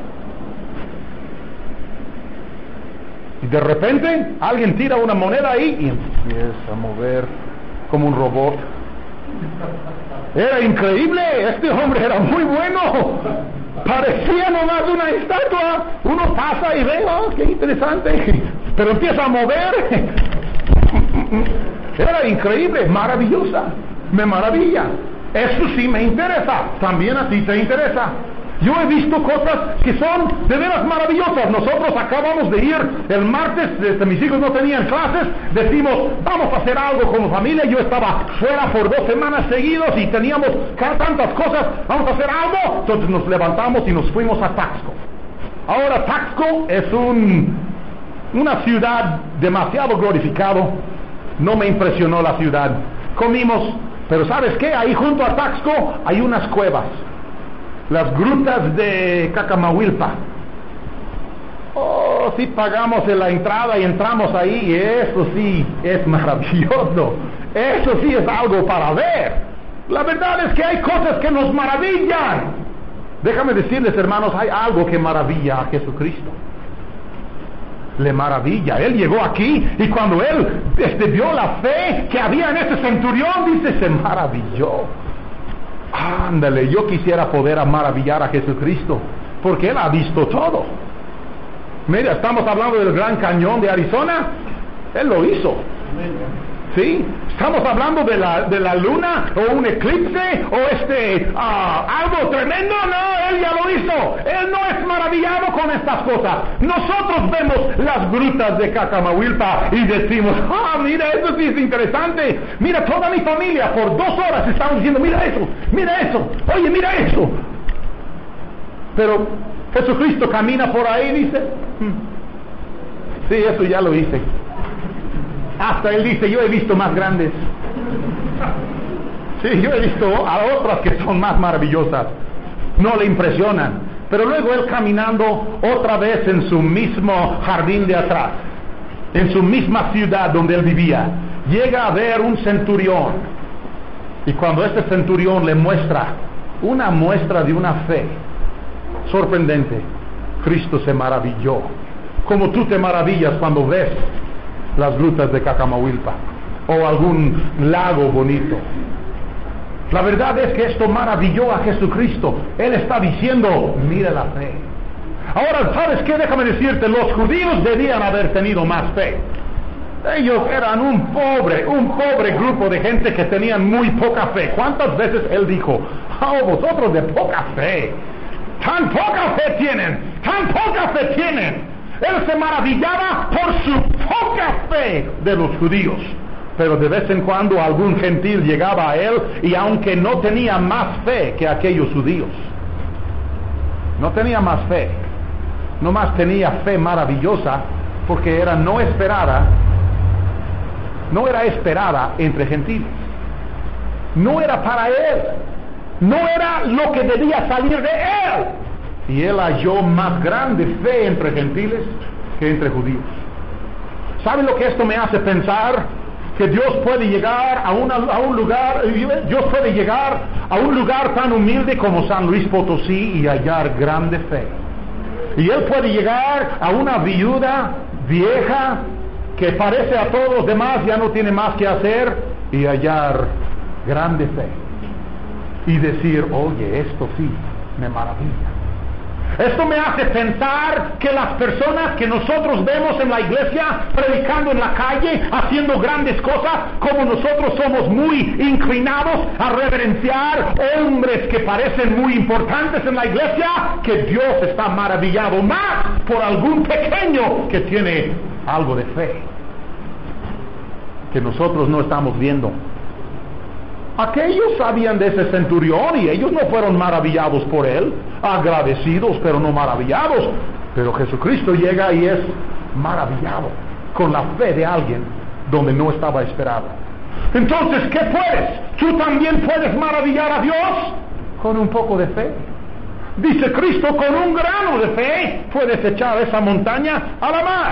y de repente alguien tira una moneda ahí y empieza a mover como un robot. Era increíble. Este hombre era muy bueno. Parecía nomás una estatua. Uno pasa y ve, oh, qué interesante, pero empieza a mover. Era increíble, maravillosa, me maravilla. Eso sí me interesa. También a ti te interesa. Yo he visto cosas que son de veras maravillosas. Nosotros acabamos de ir el martes, desde mis hijos no tenían clases, decimos, vamos a hacer algo como familia. Yo estaba fuera por dos semanas seguidos y teníamos tantas cosas, vamos a hacer algo. Entonces nos levantamos y nos fuimos a Taxco. Ahora Taxco es un, una ciudad demasiado glorificado. No me impresionó la ciudad. Comimos, pero ¿sabes qué? Ahí junto a Taxco hay unas cuevas. Las grutas de Cacamahuilpa. Oh, sí pagamos en la entrada y entramos ahí, y eso sí es maravilloso. Eso sí es algo para ver. La verdad es que hay cosas que nos maravillan. Déjame decirles, hermanos, hay algo que maravilla a Jesucristo. Le maravilla. Él llegó aquí, y cuando él este, vio la fe que había en ese centurión, dice, se maravilló. Ándale, yo quisiera poder maravillar a Jesucristo, porque Él ha visto todo. Mira, estamos hablando del Gran Cañón de Arizona. Él lo hizo. ¿Sí? Estamos hablando de la, de la luna, o un eclipse, o este, uh, algo tremendo. No, Él ya lo hizo. Él no es maravillado con estas cosas. Nosotros vemos las grutas de Cacamahuilpa y decimos, ah, mira, eso sí es interesante. Mira, toda mi familia por dos horas estamos diciendo, mira eso, mira eso, oye, mira eso. Pero Jesucristo camina por ahí y dice, hmm, sí, eso ya lo hice. Hasta Él dice, yo he visto más grandes. Sí, yo he visto a otras que son más maravillosas. No le impresionan. Pero luego Él caminando otra vez en su mismo jardín de atrás, en su misma ciudad donde Él vivía, llega a ver un centurión. Y cuando este centurión le muestra una muestra de una fe sorprendente, Cristo se maravilló. Como tú te maravillas cuando ves las grutas de Cacamahuilpa o algún lago bonito. La verdad es que esto maravilló a Jesucristo. Él está diciendo, mira la fe. Ahora, ¿sabes qué? Déjame decirte, los judíos debían haber tenido más fe. Ellos eran un pobre, un pobre grupo de gente que tenían muy poca fe. ¿Cuántas veces Él dijo, oh, vosotros de poca fe, tan poca fe tienen, tan poca fe tienen? Él se maravillaba por su poca fe de los judíos. Pero de vez en cuando algún gentil llegaba a Él, y aunque no tenía más fe que aquellos judíos, no tenía más fe, nomás tenía fe maravillosa, porque era no esperada, no era esperada entre gentiles. No era para Él, no era lo que debía salir de Él. Y Él halló más grande fe entre gentiles que entre judíos. ¿Sabe lo que esto me hace pensar? Que Dios puede llegar a, una, a un lugar, Dios puede llegar a un lugar tan humilde como San Luis Potosí y hallar grande fe. Y Él puede llegar a una viuda vieja que parece a todos los demás ya no tiene más que hacer, y hallar grande fe. Y decir, oye, esto sí me maravilla. Esto me hace pensar que las personas que nosotros vemos en la iglesia, predicando en la calle, haciendo grandes cosas, como nosotros somos muy inclinados a reverenciar hombres que parecen muy importantes en la iglesia, que Dios está maravillado más por algún pequeño que tiene algo de fe, que nosotros no estamos viendo. Aquellos sabían de ese centurión y ellos no fueron maravillados por él, agradecidos pero no maravillados. Pero Jesucristo llega y es maravillado con la fe de alguien donde no estaba esperado. Entonces, ¿qué puedes? ¿Tú también puedes maravillar a Dios? Con un poco de fe. Dice Cristo, con un grano de fe puedes echar esa montaña a la mar.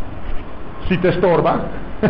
Si te estorba,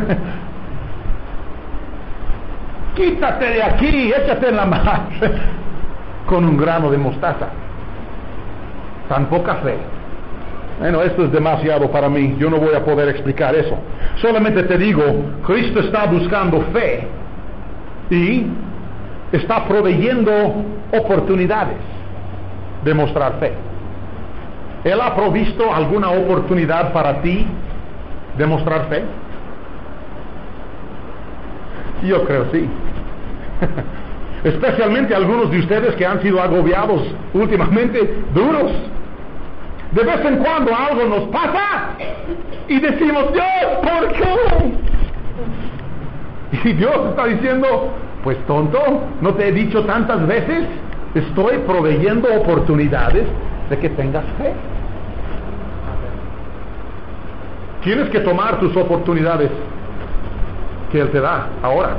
quítate de aquí, échate en la mar. Con un grano de mostaza. Tan poca fe. Bueno, esto es demasiado para mí, yo no voy a poder explicar eso. Solamente te digo, Cristo está buscando fe y está proveyendo oportunidades de mostrar fe. ¿Él ha provisto alguna oportunidad para ti de mostrar fe? Yo creo sí. Especialmente algunos de ustedes que han sido agobiados últimamente, duros. De vez en cuando algo nos pasa y decimos, Dios, ¿por qué? Y Dios está diciendo, pues tonto, ¿no te he dicho tantas veces? Estoy proveyendo oportunidades de que tengas fe. Tienes que tomar tus oportunidades que Él te da ahora.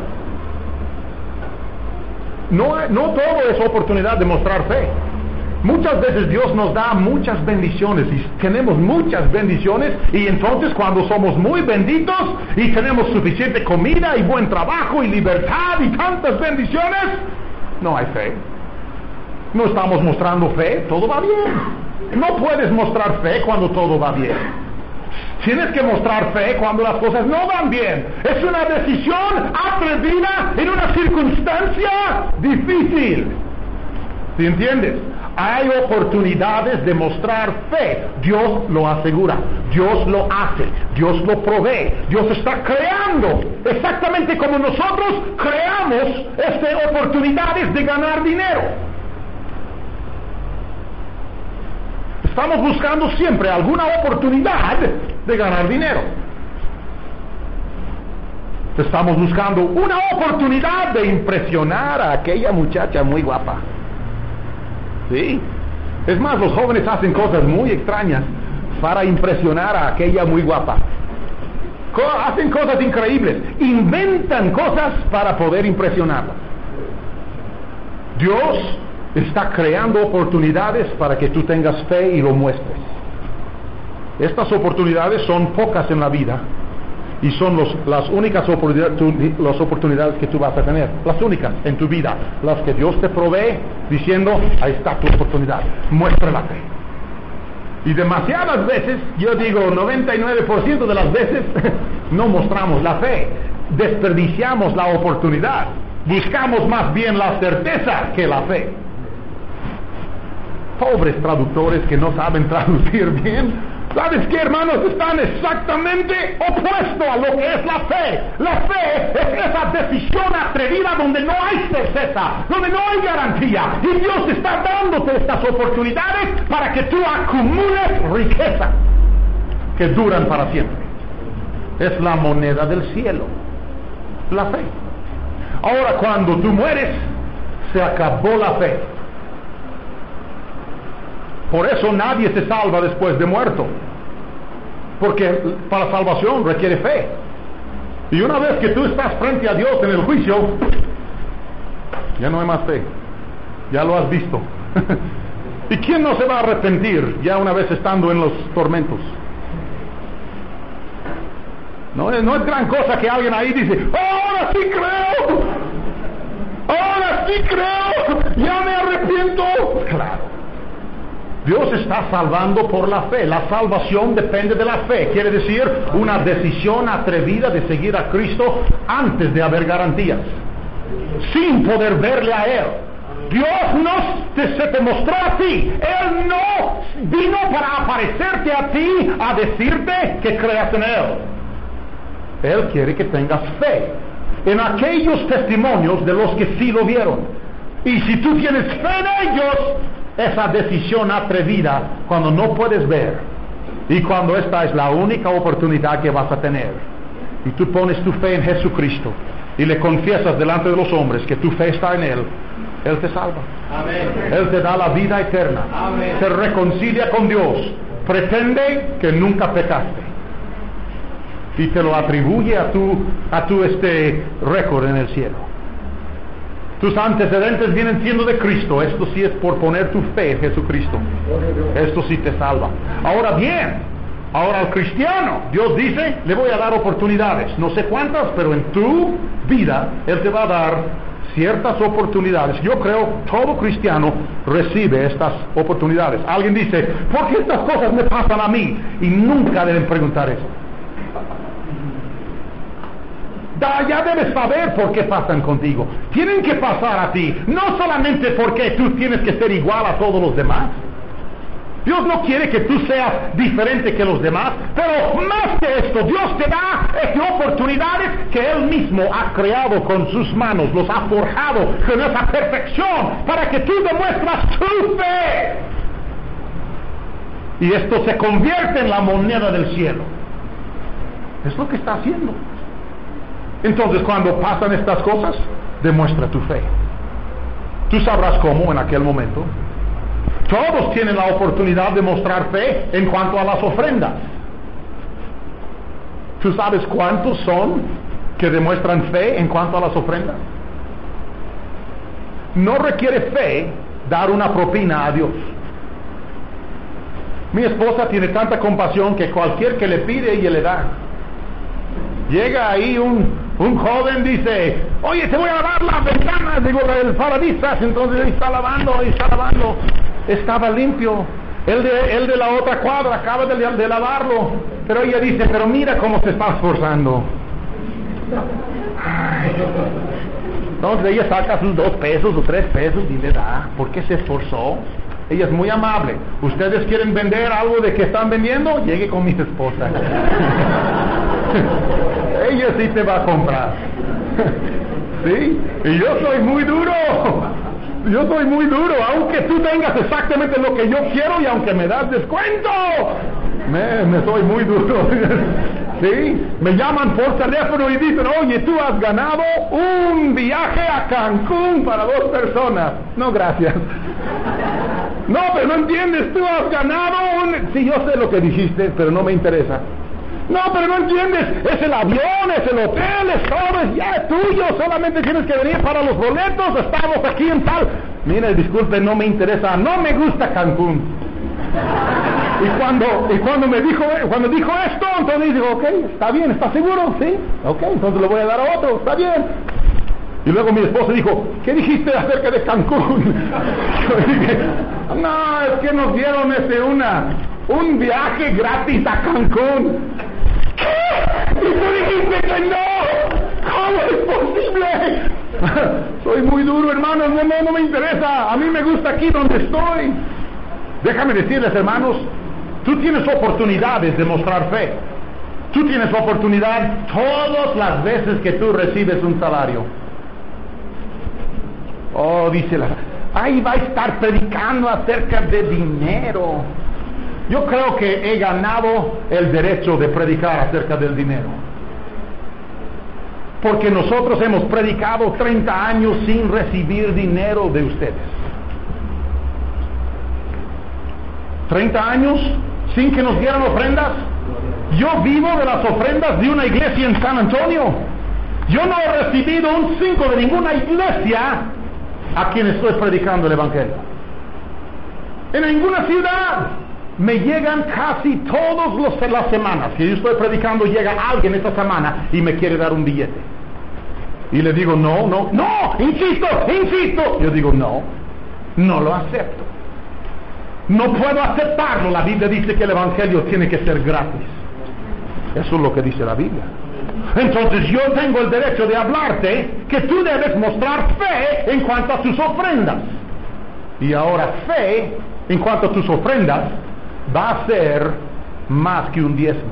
No, no todo es oportunidad de mostrar fe. Muchas veces Dios nos da muchas bendiciones y tenemos muchas bendiciones, y entonces cuando somos muy benditos y tenemos suficiente comida y buen trabajo y libertad y tantas bendiciones, no hay fe. No estamos mostrando fe, todo va bien. No puedes mostrar fe cuando todo va bien. Tienes que mostrar fe cuando las cosas no van bien. Es una decisión atrevida en una circunstancia difícil. ¿Sí entiendes? hay oportunidades de mostrar fe. Dios lo asegura, Dios lo hace, Dios lo provee, Dios está creando, exactamente como nosotros creamos estas oportunidades de ganar dinero. Estamos buscando siempre alguna oportunidad de ganar dinero. Estamos buscando una oportunidad de impresionar a aquella muchacha muy guapa. Sí. Es más, los jóvenes hacen cosas muy extrañas para impresionar a aquella muy guapa. Co- hacen cosas increíbles. Inventan cosas para poder impresionarla. Dios está creando oportunidades para que tú tengas fe y lo muestres. Estas oportunidades son pocas en la vida. Y son los, las únicas oportunidades, tu, las oportunidades que tú vas a tener, las únicas en tu vida, las que Dios te provee, diciendo, ahí está tu oportunidad, muestra la fe. Y demasiadas veces, yo digo noventa y nueve por ciento de las veces, no mostramos la fe, desperdiciamos la oportunidad, buscamos más bien la certeza que la fe. Pobres traductores que no saben traducir bien. ¿Sabes qué, hermanos? Están exactamente opuesto a lo que es la fe. La fe es esa decisión atrevida donde no hay certeza, donde no hay garantía. Y Dios está dándote estas oportunidades para que tú acumules riqueza que duran para siempre. Es la moneda del cielo, la fe. Ahora, cuando tú mueres, se acabó la fe. Por eso nadie se salva después de muerto, porque para la salvación requiere fe. Y una vez que tú estás frente a Dios en el juicio, ya no hay más fe, ya lo has visto. ¿Y quién no se va a arrepentir ya una vez estando en los tormentos? No, no es gran cosa que alguien ahí dice, ahora sí creo, ahora sí creo, ya me arrepiento. Claro. Dios está salvando por la fe. La salvación depende de la fe. Quiere decir una decisión atrevida de seguir a Cristo antes de haber garantías, sin poder verle a Él. Dios no te, se te mostró a ti. Él no vino para aparecerte a ti a decirte que creas en Él. Él quiere que tengas fe en aquellos testimonios de los que sí lo vieron. Y si tú tienes fe en ellos, esa decisión atrevida cuando no puedes ver y cuando esta es la única oportunidad que vas a tener, y tú pones tu fe en Jesucristo y le confiesas delante de los hombres que tu fe está en Él, Él te salva. Amén. Él te da la vida eterna. Amén. Te reconcilia con Dios, pretende que nunca pecaste y te lo atribuye a tu, a tu este récord en el cielo. Tus antecedentes vienen siendo de Cristo. Esto sí es por poner tu fe en Jesucristo. Esto sí te salva. Ahora bien, ahora al cristiano, Dios dice, le voy a dar oportunidades. No sé cuántas, pero en tu vida Él te va a dar ciertas oportunidades. Yo creo todo cristiano recibe estas oportunidades. Alguien dice, ¿por qué estas cosas me pasan a mí? Y nunca deben preguntar eso. Ya debes saber por qué pasan contigo. Tienen que pasar a ti, no solamente porque tú tienes que ser igual a todos los demás. Dios no quiere que tú seas diferente que los demás, pero más que esto, Dios te da estas oportunidades que Él mismo ha creado con sus manos, los ha forjado con esa perfección para que tú demuestras tu fe. Y esto se convierte en la moneda del cielo. Es lo que está haciendo. Entonces, cuando pasan estas cosas, demuestra tu fe. Tú sabrás cómo en aquel momento. Todos tienen la oportunidad de mostrar fe en cuanto a las ofrendas. ¿Tú sabes cuántos son que demuestran fe en cuanto a las ofrendas? No requiere fe dar una propina a Dios. Mi esposa tiene tanta compasión que cualquier que le pide, ella le da. Llega ahí un, un joven, dice, oye, te voy a lavar las ventanas, digo, el parabrisas. Entonces él está lavando, y está lavando. Estaba limpio. El de, el de la otra cuadra acaba de, de lavarlo. Pero ella dice, pero mira cómo se está esforzando. Ay. Entonces ella saca sus dos pesos o tres pesos y le da. ¿Por qué se esforzó? ella es muy amable. ¿Ustedes quieren vender algo de que están vendiendo? Llegue con mi esposa. Ella sí te va a comprar. ¿Sí? Y yo soy muy duro. Yo soy muy duro, aunque tú tengas exactamente lo que yo quiero y aunque me das descuento. Me, me soy muy duro. ¿Sí? Me llaman por teléfono y dicen, oye, tú has ganado un viaje a Cancún para dos personas. No, gracias. No, pero no entiendes, tú has ganado un... Sí, yo sé lo que dijiste, pero no me interesa. No, pero no entiendes, es el avión, es el hotel, es todo, es ya es tuyo, solamente tienes que venir para los boletos, estamos aquí en tal... Mire, disculpe, no me interesa, no me gusta Cancún. Y cuando, y cuando me dijo, cuando dijo esto, entonces digo, ok, está bien, ¿estás seguro? Sí, ok, entonces le voy a dar a otro, está bien. Y luego mi esposa dijo, ¿qué dijiste acerca de Cancún? Yo dije, no, es que nos dieron este una, un viaje gratis a Cancún. ¿Qué? Y tú dijiste que no. ¿Cómo es posible? Soy muy duro, hermanos, no, no, no me interesa. A mí me gusta aquí donde estoy. Déjame decirles, hermanos, tú tienes oportunidades de mostrar fe. Tú tienes oportunidad todas las veces que tú recibes un salario. Oh, dice la... Ahí va a estar predicando acerca de dinero. Yo creo que he ganado el derecho de predicar acerca del dinero. Porque nosotros hemos predicado treinta años sin recibir dinero de ustedes. treinta años sin que nos dieran ofrendas. Yo vivo de las ofrendas de una iglesia en San Antonio. Yo no he recibido un cinco de ninguna iglesia a quien estoy predicando el evangelio. En ninguna ciudad. Me llegan casi todas las semanas que yo estoy predicando, llega alguien esta semana y me quiere dar un billete. Y le digo, no, no, no, insisto, insisto. Yo digo, no, no lo acepto. No puedo aceptarlo. La Biblia dice que el evangelio tiene que ser gratis. Eso es lo que dice la Biblia. Entonces yo tengo el derecho de hablarte que tú debes mostrar fe en cuanto a tus ofrendas. Y ahora fe en cuanto a tus ofrendas va a ser más que un diezmo.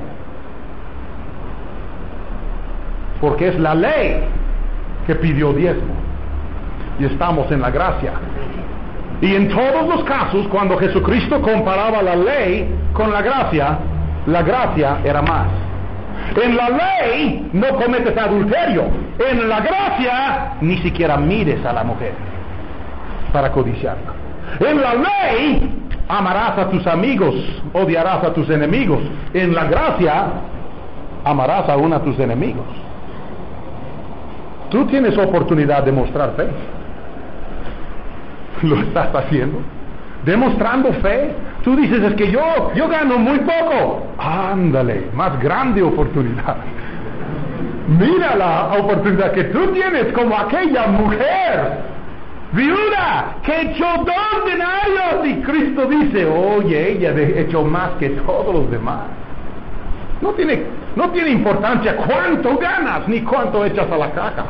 Porque es la ley que pidió diezmo. Y estamos en la gracia. Y en todos los casos, cuando Jesucristo comparaba la ley con la gracia, la gracia era más. En la ley no cometes adulterio. En la gracia ni siquiera mires a la mujer para codiciarla. En la ley amarás a tus amigos, odiarás a tus enemigos. En la gracia amarás aún a tus enemigos. Tú tienes oportunidad de mostrar fe. ¿Lo estás haciendo? Demostrando fe. Tú dices, es que yo, yo gano muy poco. Ándale, más grande oportunidad. Mira la oportunidad que tú tienes como aquella mujer viuda que echó dos denarios y Cristo dice, oye, ella echó más que todos los demás. No tiene, no tiene importancia cuánto ganas ni cuánto echas a la caja.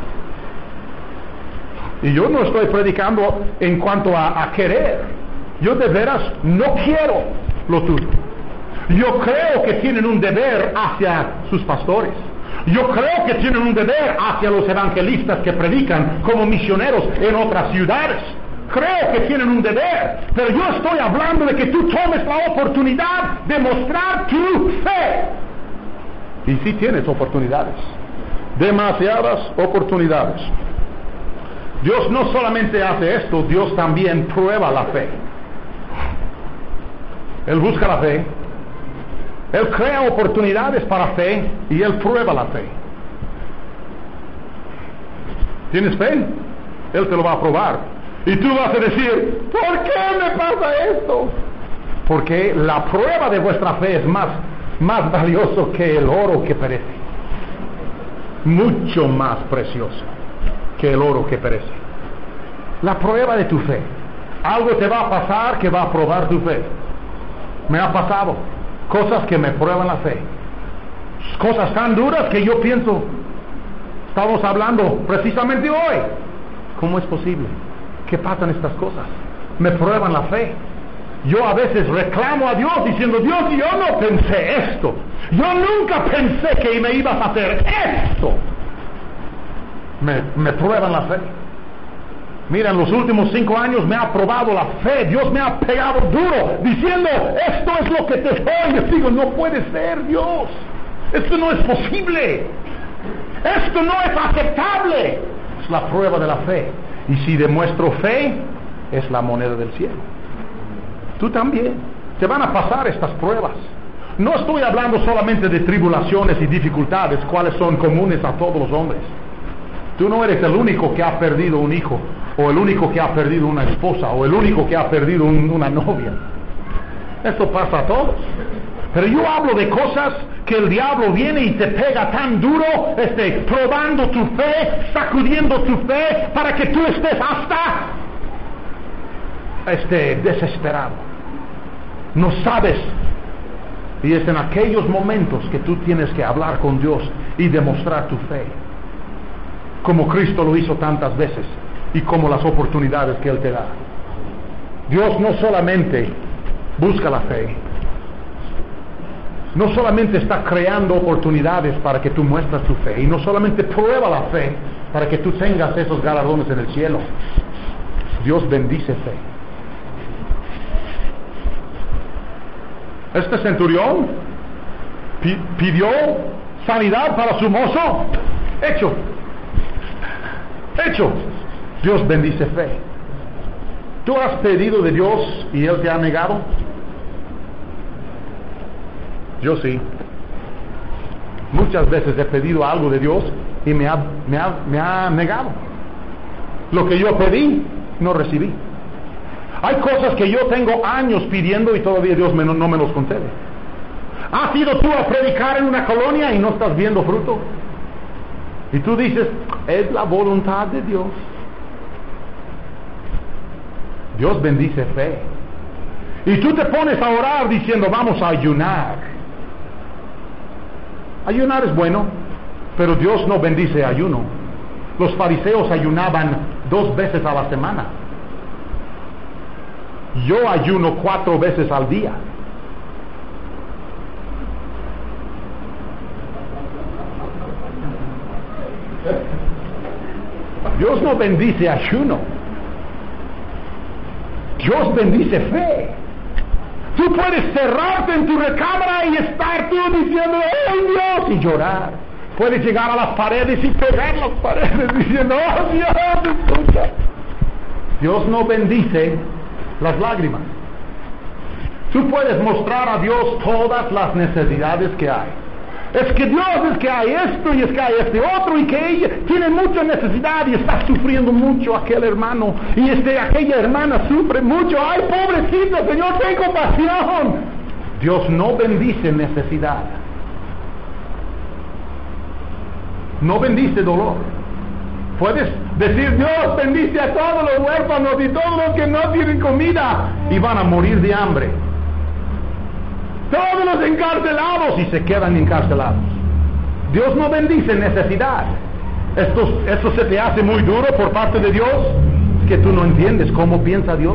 Y yo no estoy predicando en cuanto a, a querer. Yo de veras no quiero lo tuyo. Yo creo que tienen un deber hacia sus pastores. Yo creo que tienen un deber hacia los evangelistas que predican como misioneros en otras ciudades. Creo que tienen un deber. Pero yo estoy hablando de que tú tomes la oportunidad de mostrar tu fe. Y sí tienes oportunidades. Demasiadas oportunidades. Dios no solamente hace esto, Dios también prueba la fe. Él busca la fe. Él crea oportunidades para fe y Él prueba la fe. ¿Tienes fe? Él te lo va a probar. Y tú vas a decir, ¿por qué me pasa esto? Porque la prueba de vuestra fe es más, más valioso que el oro que perece. Mucho más precioso que el oro que perece. La prueba de tu fe. Algo te va a pasar que va a probar tu fe. Me ha pasado cosas que me prueban la fe. Cosas tan duras que yo pienso, estamos hablando precisamente hoy. ¿Cómo es posible? ¿Qué pasan estas cosas? Me prueban la fe. Yo a veces reclamo a Dios diciendo, Dios, yo no pensé esto. Yo nunca pensé que me ibas a hacer esto. Me, me prueban la fe. Mira, en los últimos cinco años me ha probado la fe. Dios me ha pegado duro diciendo, esto es lo que te soy. Yo digo, no puede ser, Dios. Esto no es posible. Esto no es aceptable. Es la prueba de la fe. Y si demuestro fe, es la moneda del cielo. Tú también. Te van a pasar estas pruebas. No estoy hablando solamente de tribulaciones y dificultades, cuales son comunes a todos los hombres. Tú no eres el único que ha perdido un hijo, o el único que ha perdido una esposa, o el único que ha perdido un, una novia. Esto pasa a todos. Pero yo hablo de cosas que el diablo viene y te pega tan duro, este, probando tu fe, sacudiendo tu fe, para que tú estés hasta este, desesperado. No sabes. Y es en aquellos momentos que tú tienes que hablar con Dios y demostrar tu fe, como Cristo lo hizo tantas veces y como las oportunidades que Él te da. Dios no solamente busca la fe, no solamente está creando oportunidades para que tú muestres tu fe, y no solamente prueba la fe para que tú tengas esos galardones en el cielo. Dios bendice fe. Este centurión pidió sanidad para su mozo. Hecho. Hecho. Dios bendice fe. ¿Tú has pedido de Dios y Él te ha negado? Yo sí. Muchas veces he pedido algo de Dios y me ha, me ha, me ha negado. Lo que yo pedí, no recibí. Hay cosas que yo tengo años pidiendo y todavía Dios me, no, no me los concede. ¿Has ido tú a predicar en una colonia y no estás viendo fruto? Y tú dices, es la voluntad de Dios. Dios bendice fe. Y tú te pones a orar diciendo, vamos a ayunar. Ayunar es bueno, pero Dios no bendice ayuno. Los fariseos ayunaban dos veces a la semana. Yo ayuno cuatro veces al día. Dios no bendice ayuno. Dios bendice fe. Tú puedes cerrarte en tu recámara y estar tú diciendo, ¡ay Dios! Y llorar. Puedes llegar a las paredes y pegar las paredes diciendo, ¡oh Dios! Escucha. Dios no bendice las lágrimas. Tú puedes mostrar a Dios todas las necesidades que hay. Es que Dios, es que hay esto y es que hay este otro y que ella tiene mucha necesidad y está sufriendo mucho aquel hermano y este, aquella hermana sufre mucho. ¡Ay, pobrecito, Señor, ten compasión! Dios no bendice necesidad. No bendice dolor. Puedes decir, Dios bendice a todos los huérfanos y todos los que no tienen comida y van a morir de hambre. Todos los encarcelados y se quedan encarcelados. Dios no bendice necesidad. Esto, esto se te hace muy duro por parte de Dios, que tú no entiendes cómo piensa Dios.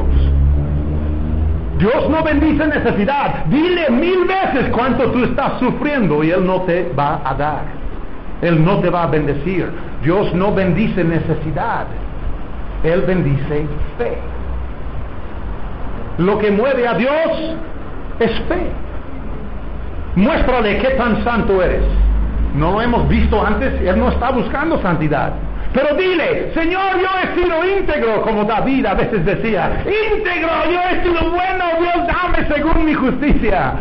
Dios no bendice necesidad. Dile mil veces cuánto tú estás sufriendo y Él no te va a dar. Él no te va a bendecir. Dios no bendice necesidad. Él bendice fe. Lo que mueve a Dios es fe. Muéstrale qué tan santo eres. No lo hemos visto antes. Él no está buscando santidad. Pero dile, Señor, yo he sido íntegro, como David a veces decía. Íntegro, yo he sido bueno, Dios dame según mi justicia.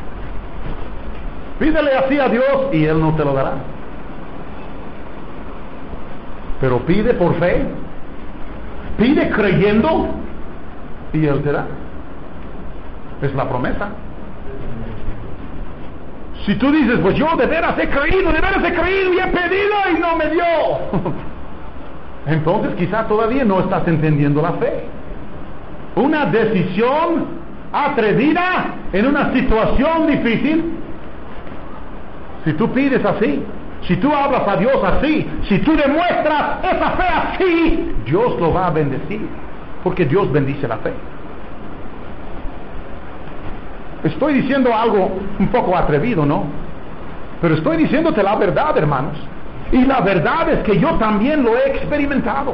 Pídele así a Dios y Él no te lo dará. Pero pide por fe. Pide creyendo y Él te da. Es la promesa. Si tú dices, pues yo de veras he creído, de veras he creído y he pedido y no me dio. Entonces quizá todavía no estás entendiendo la fe. Una decisión atrevida en una situación difícil. Si tú pides así, si tú hablas a Dios así, si tú demuestras esa fe así, Dios lo va a bendecir. Porque Dios bendice la fe. Estoy diciendo algo un poco atrevido, ¿no? Pero estoy diciéndote la verdad, hermanos. Y la verdad es que yo también lo he experimentado.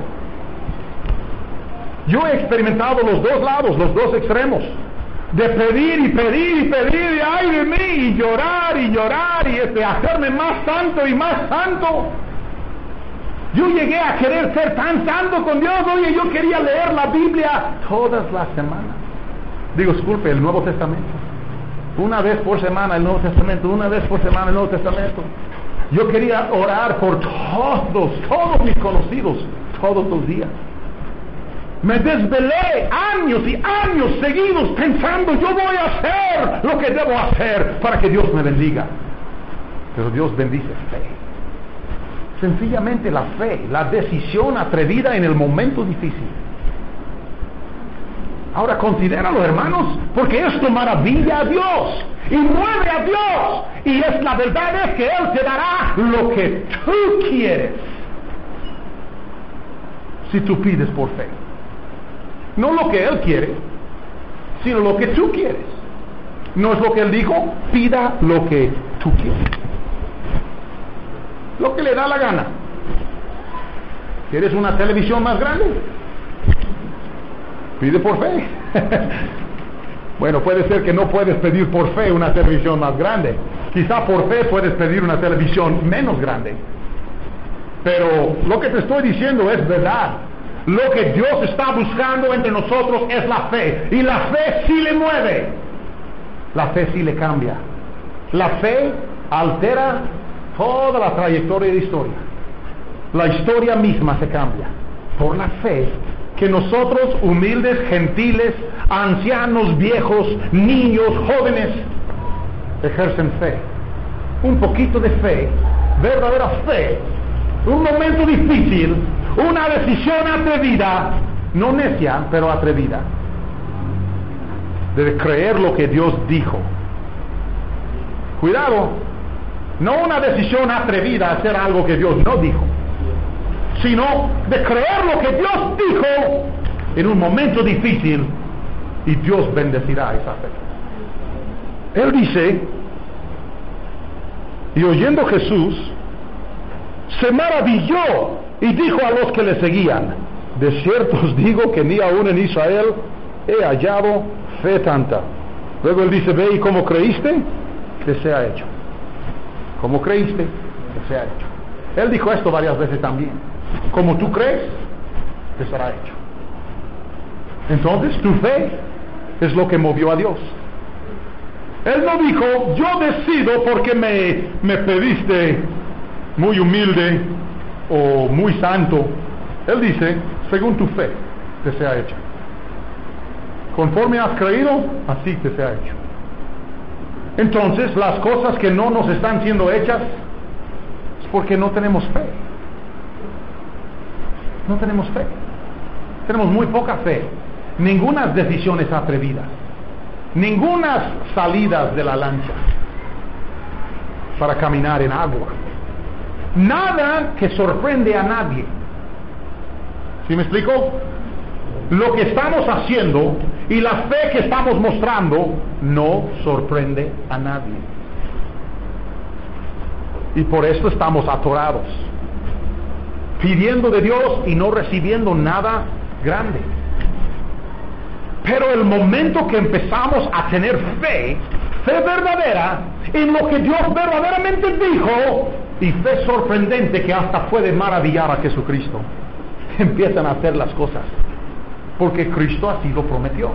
Yo he experimentado los dos lados, los dos extremos. De pedir y pedir y pedir, y ay de mí, y llorar y llorar, y este, hacerme más santo y más santo. Yo llegué a querer ser tan santo con Dios. Oye, yo quería leer la Biblia todas las semanas. Digo, disculpe, el Nuevo Testamento. Una vez por semana el Nuevo Testamento, una vez por semana el Nuevo Testamento. Yo quería orar por todos, todos mis conocidos, todos los días. Me desvelé años y años seguidos pensando, yo voy a hacer lo que debo hacer para que Dios me bendiga. Pero Dios bendice fe. Sencillamente la fe, la decisión atrevida en el momento difícil. Ahora considéralo, hermanos, porque esto maravilla a Dios y mueve a Dios. Y es la verdad es que Él te dará lo que tú quieres si tú pides por fe. No lo que Él quiere, sino lo que tú quieres. No es lo que Él dijo, pida lo que tú quieres. Lo que le da la gana. ¿Quieres una televisión más grande? Pide por fe. Bueno, puede ser que no puedes pedir por fe una televisión más grande. Quizá por fe puedes pedir una televisión menos grande. Pero lo que te estoy diciendo es verdad. Lo que Dios está buscando entre nosotros es la fe. Y la fe sí le mueve. La fe sí le cambia. La fe altera toda la trayectoria de historia. La historia misma se cambia por la fe que nosotros, humildes, gentiles, ancianos, viejos, niños, jóvenes, ejercen fe. Un poquito de fe, verdadera fe, un momento difícil, una decisión atrevida, no necia, pero atrevida, de creer lo que Dios dijo. Cuidado, no una decisión atrevida a hacer algo que Dios no dijo, sino de creer lo que Dios dijo en un momento difícil, y Dios bendecirá esa fe. Él dice, y oyendo Jesús, se maravilló y dijo a los que le seguían, de cierto os digo que ni aún en Israel he hallado fe tanta. Luego él dice, ve y como creíste, que sea hecho. Como creíste, que sea hecho. Él dijo esto varias veces también. Como tú crees, te será hecho. Entonces tu fe es lo que movió a Dios. Él no dijo, yo decido porque me, me pediste muy humilde o muy santo. Él dice, según tu fe, te sea hecho. Conforme has creído, así te sea hecho. Entonces, las cosas que no nos están siendo hechas es porque no tenemos fe. No tenemos fe. Tenemos muy poca fe. Ningunas decisiones atrevidas. Ningunas salidas de la lancha para caminar en agua. Nada que sorprende a nadie. ¿Sí me explico? Lo que estamos haciendo y la fe que estamos mostrando no sorprende a nadie. Y por esto estamos atorados, pidiendo de Dios y no recibiendo nada grande. Pero el momento que empezamos a tener fe, fe verdadera, en lo que Dios verdaderamente dijo, y fe sorprendente que hasta puede maravillar a Jesucristo, empiezan a hacer las cosas, porque Cristo así lo prometió.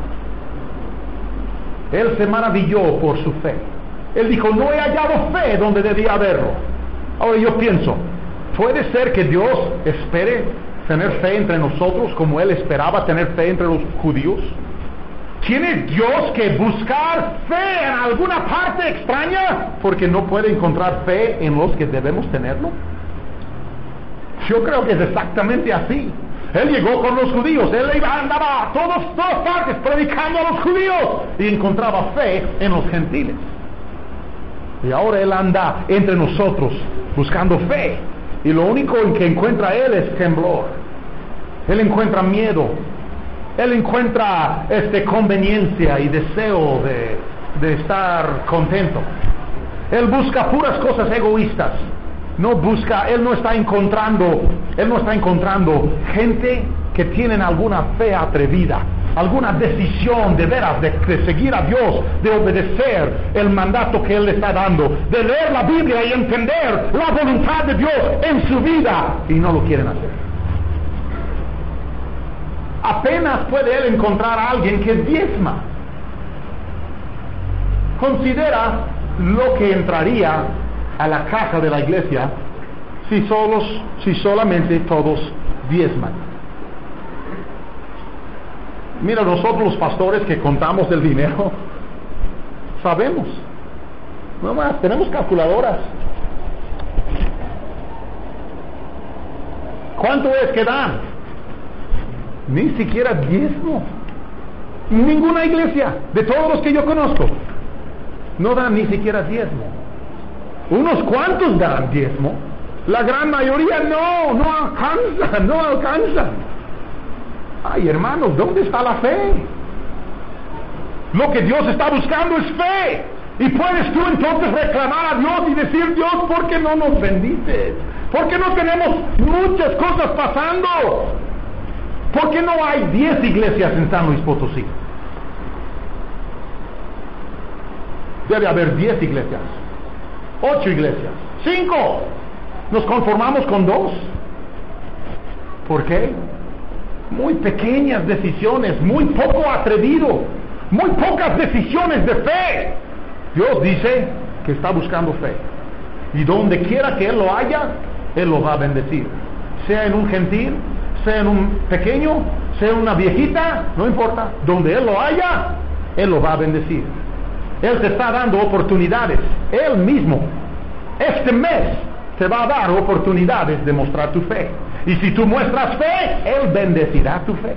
Él se maravilló por su fe. Él dijo, no he hallado fe donde debía haberlo. Ahora yo pienso, ¿puede ser que Dios espere tener fe entre nosotros como Él esperaba tener fe entre los judíos? ¿Tiene Dios que buscar fe en alguna parte extraña porque no puede encontrar fe en los que debemos tenerlo? Yo creo que es exactamente así. Él llegó con los judíos, Él iba, andaba a todos, todas partes predicando a los judíos y encontraba fe en los gentiles. Y ahora Él anda entre nosotros buscando fe, y lo único en que encuentra Él es temblor. Él encuentra miedo. Él encuentra este, conveniencia y deseo de de estar contento. Él busca puras cosas egoístas. No busca, él no está encontrando, él no está encontrando gente que tienen alguna fe atrevida, alguna decisión de veras de, de seguir a Dios, de obedecer el mandato que Él le está dando, de leer la Biblia y entender la voluntad de Dios en su vida, y no lo quieren hacer. Apenas puede Él encontrar a alguien que diezma. Considera lo que entraría a la casa de la iglesia si solos, si solamente todos diezman. Mira, nosotros los pastores que contamos el dinero, sabemos. No más, tenemos calculadoras. ¿Cuánto es que dan? Ni siquiera diezmo. Ninguna iglesia, de todos los que yo conozco, no dan ni siquiera diezmo. Unos cuantos dan diezmo. La gran mayoría no, no alcanzan, no alcanzan. Ay, hermanos, ¿dónde está la fe? Lo que Dios está buscando es fe. Y puedes tú entonces reclamar a Dios y decir: Dios, ¿por qué no nos bendices? ¿Por qué no tenemos muchas cosas pasando? ¿Por qué no hay diez iglesias en San Luis Potosí? Debe haber diez iglesias, ocho iglesias, cinco. ¿Nos conformamos con dos? ¿Por qué? Muy pequeñas decisiones, muy poco atrevido, muy pocas decisiones de fe. Dios dice que está buscando fe, y donde quiera que Él lo haya, Él lo va a bendecir, sea en un gentil, sea en un pequeño, sea en una viejita, no importa, donde Él lo haya, Él lo va a bendecir. Él te está dando oportunidades, Él mismo, este mes te va a dar oportunidades de mostrar tu fe. Y si tú muestras fe, Él bendecirá tu fe.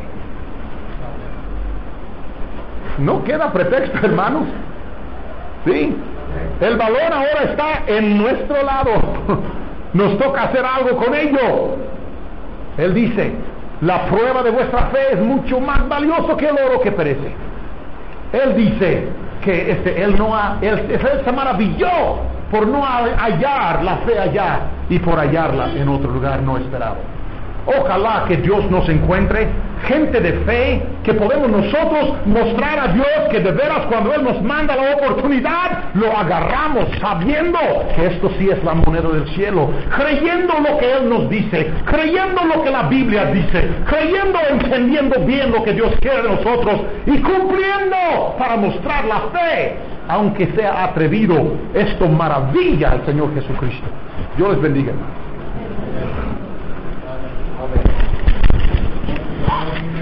No queda pretexto, hermanos. Sí, el balón ahora está en nuestro lado. Nos toca hacer algo con ello. Él dice: la prueba de vuestra fe es mucho más valioso que el oro que perece. Él dice que este, él, no ha, él, él se maravilló por no hallar la fe allá y por hallarla en otro lugar no esperado. Ojalá que Dios nos encuentre gente de fe, que podemos nosotros mostrar a Dios que de veras cuando Él nos manda la oportunidad, lo agarramos sabiendo que esto sí es la moneda del cielo, creyendo lo que Él nos dice, creyendo lo que la Biblia dice, creyendo, entendiendo bien lo que Dios quiere de nosotros y cumpliendo para mostrar la fe, aunque sea atrevido. Esto maravilla al Señor Jesucristo. Dios les bendiga, hermanos. Amen.